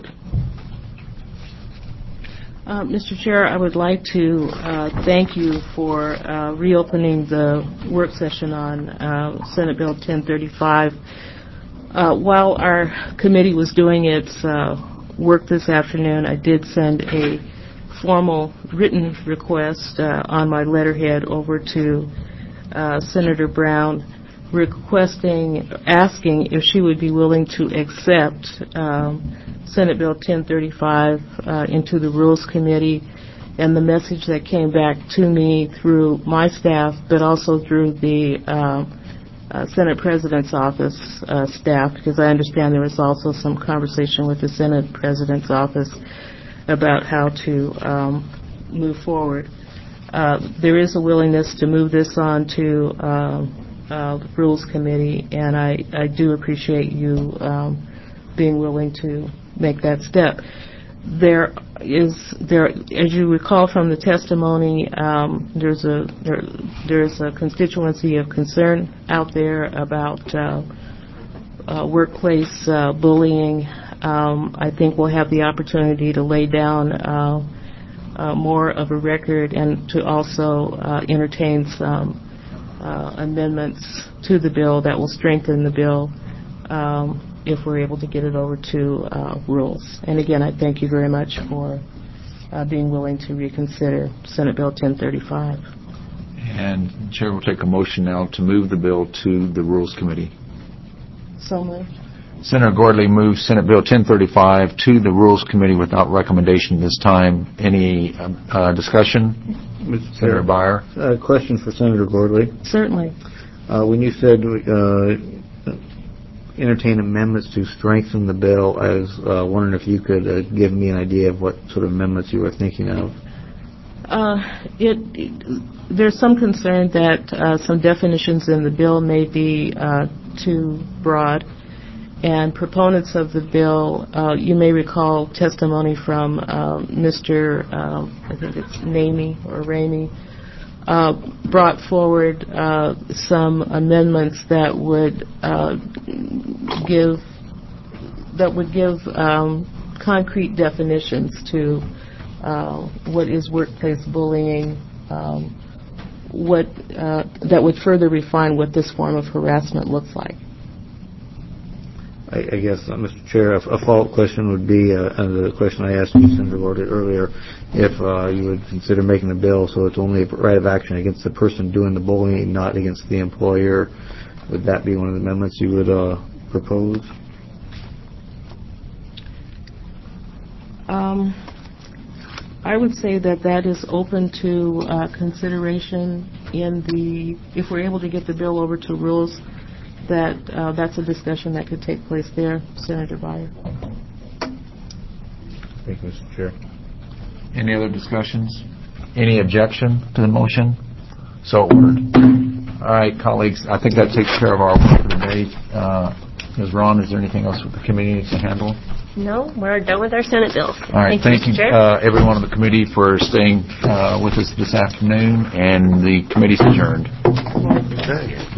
Uh, Mister Chair, I would like to uh, thank you for uh, reopening the work session on uh, Senate Bill ten thirty-five. Uh, while our committee was doing its uh, work this afternoon, I did send a formal written request uh, on my letterhead over to uh, Senator Brown, requesting, asking if she would be willing to accept um, Senate Bill ten thirty-five uh, into the Rules Committee, and the message that came back to me through my staff, but also through the uh, uh, Senate President's Office uh, staff, because I understand there was also some conversation with the Senate President's Office about how to um, move forward. Uh, there is a willingness to move this on to uh, uh, the Rules Committee, and I, I do appreciate you um, being willing to make that step. there is there, as you recall from the testimony, um, there's a there, there's a constituency of concern out there about uh, uh, workplace uh, bullying. Um, I think we'll have the opportunity to lay down uh, uh, more of a record and to also uh, entertain some uh, amendments to the bill that will strengthen the bill. Um, if we're able to get it over to uh, rules. And again, I thank you very much for uh, being willing to reconsider Senate Bill ten thirty-five. And the Chair will take a motion now to move the bill to the Rules Committee. So moved. Senator Gordley moves Senate Bill ten thirty-five to the Rules Committee without recommendation this time. Any uh, discussion? Mister Senator Byer. A uh, question for Senator Gordley. Certainly. Uh, when you said uh, entertain amendments to strengthen the bill, I was uh, wondering if you could uh, give me an idea of what sort of amendments you were thinking of. Uh, it, it, there's some concern that uh, some definitions in the bill may be uh, too broad, and proponents of the bill, uh, you may recall testimony from uh, Mister Um, I think it's Ramey or Ramey, Uh, brought forward uh, some amendments that would uh, give that would give um, concrete definitions to uh, what is workplace bullying, um, what uh, that would further refine what this form of harassment looks like. I, I guess, uh, Mister Chair, a, a follow-up question would be uh, uh, the question I asked you, Senator Gordley, earlier, if uh, you would consider making a bill so it's only a right of action against the person doing the bullying, not against the employer. Would that be one of the amendments you would uh, propose? Um, I would say that that is open to uh, consideration in the, if we're able to get the bill over to rules, that uh, that's a discussion that could take place there, Senator Byer. Thank you, Mister Chair. Any other discussions? Any objection to the motion? So ordered. All right, colleagues, I think that takes care of our work for the day. Uh, Miz Ron, is there anything else that the committee needs to handle? No, we're done with our Senate bills. All right, thank, thank you, you uh, everyone on the committee for staying uh, with us this afternoon, and the committee's adjourned. Okay.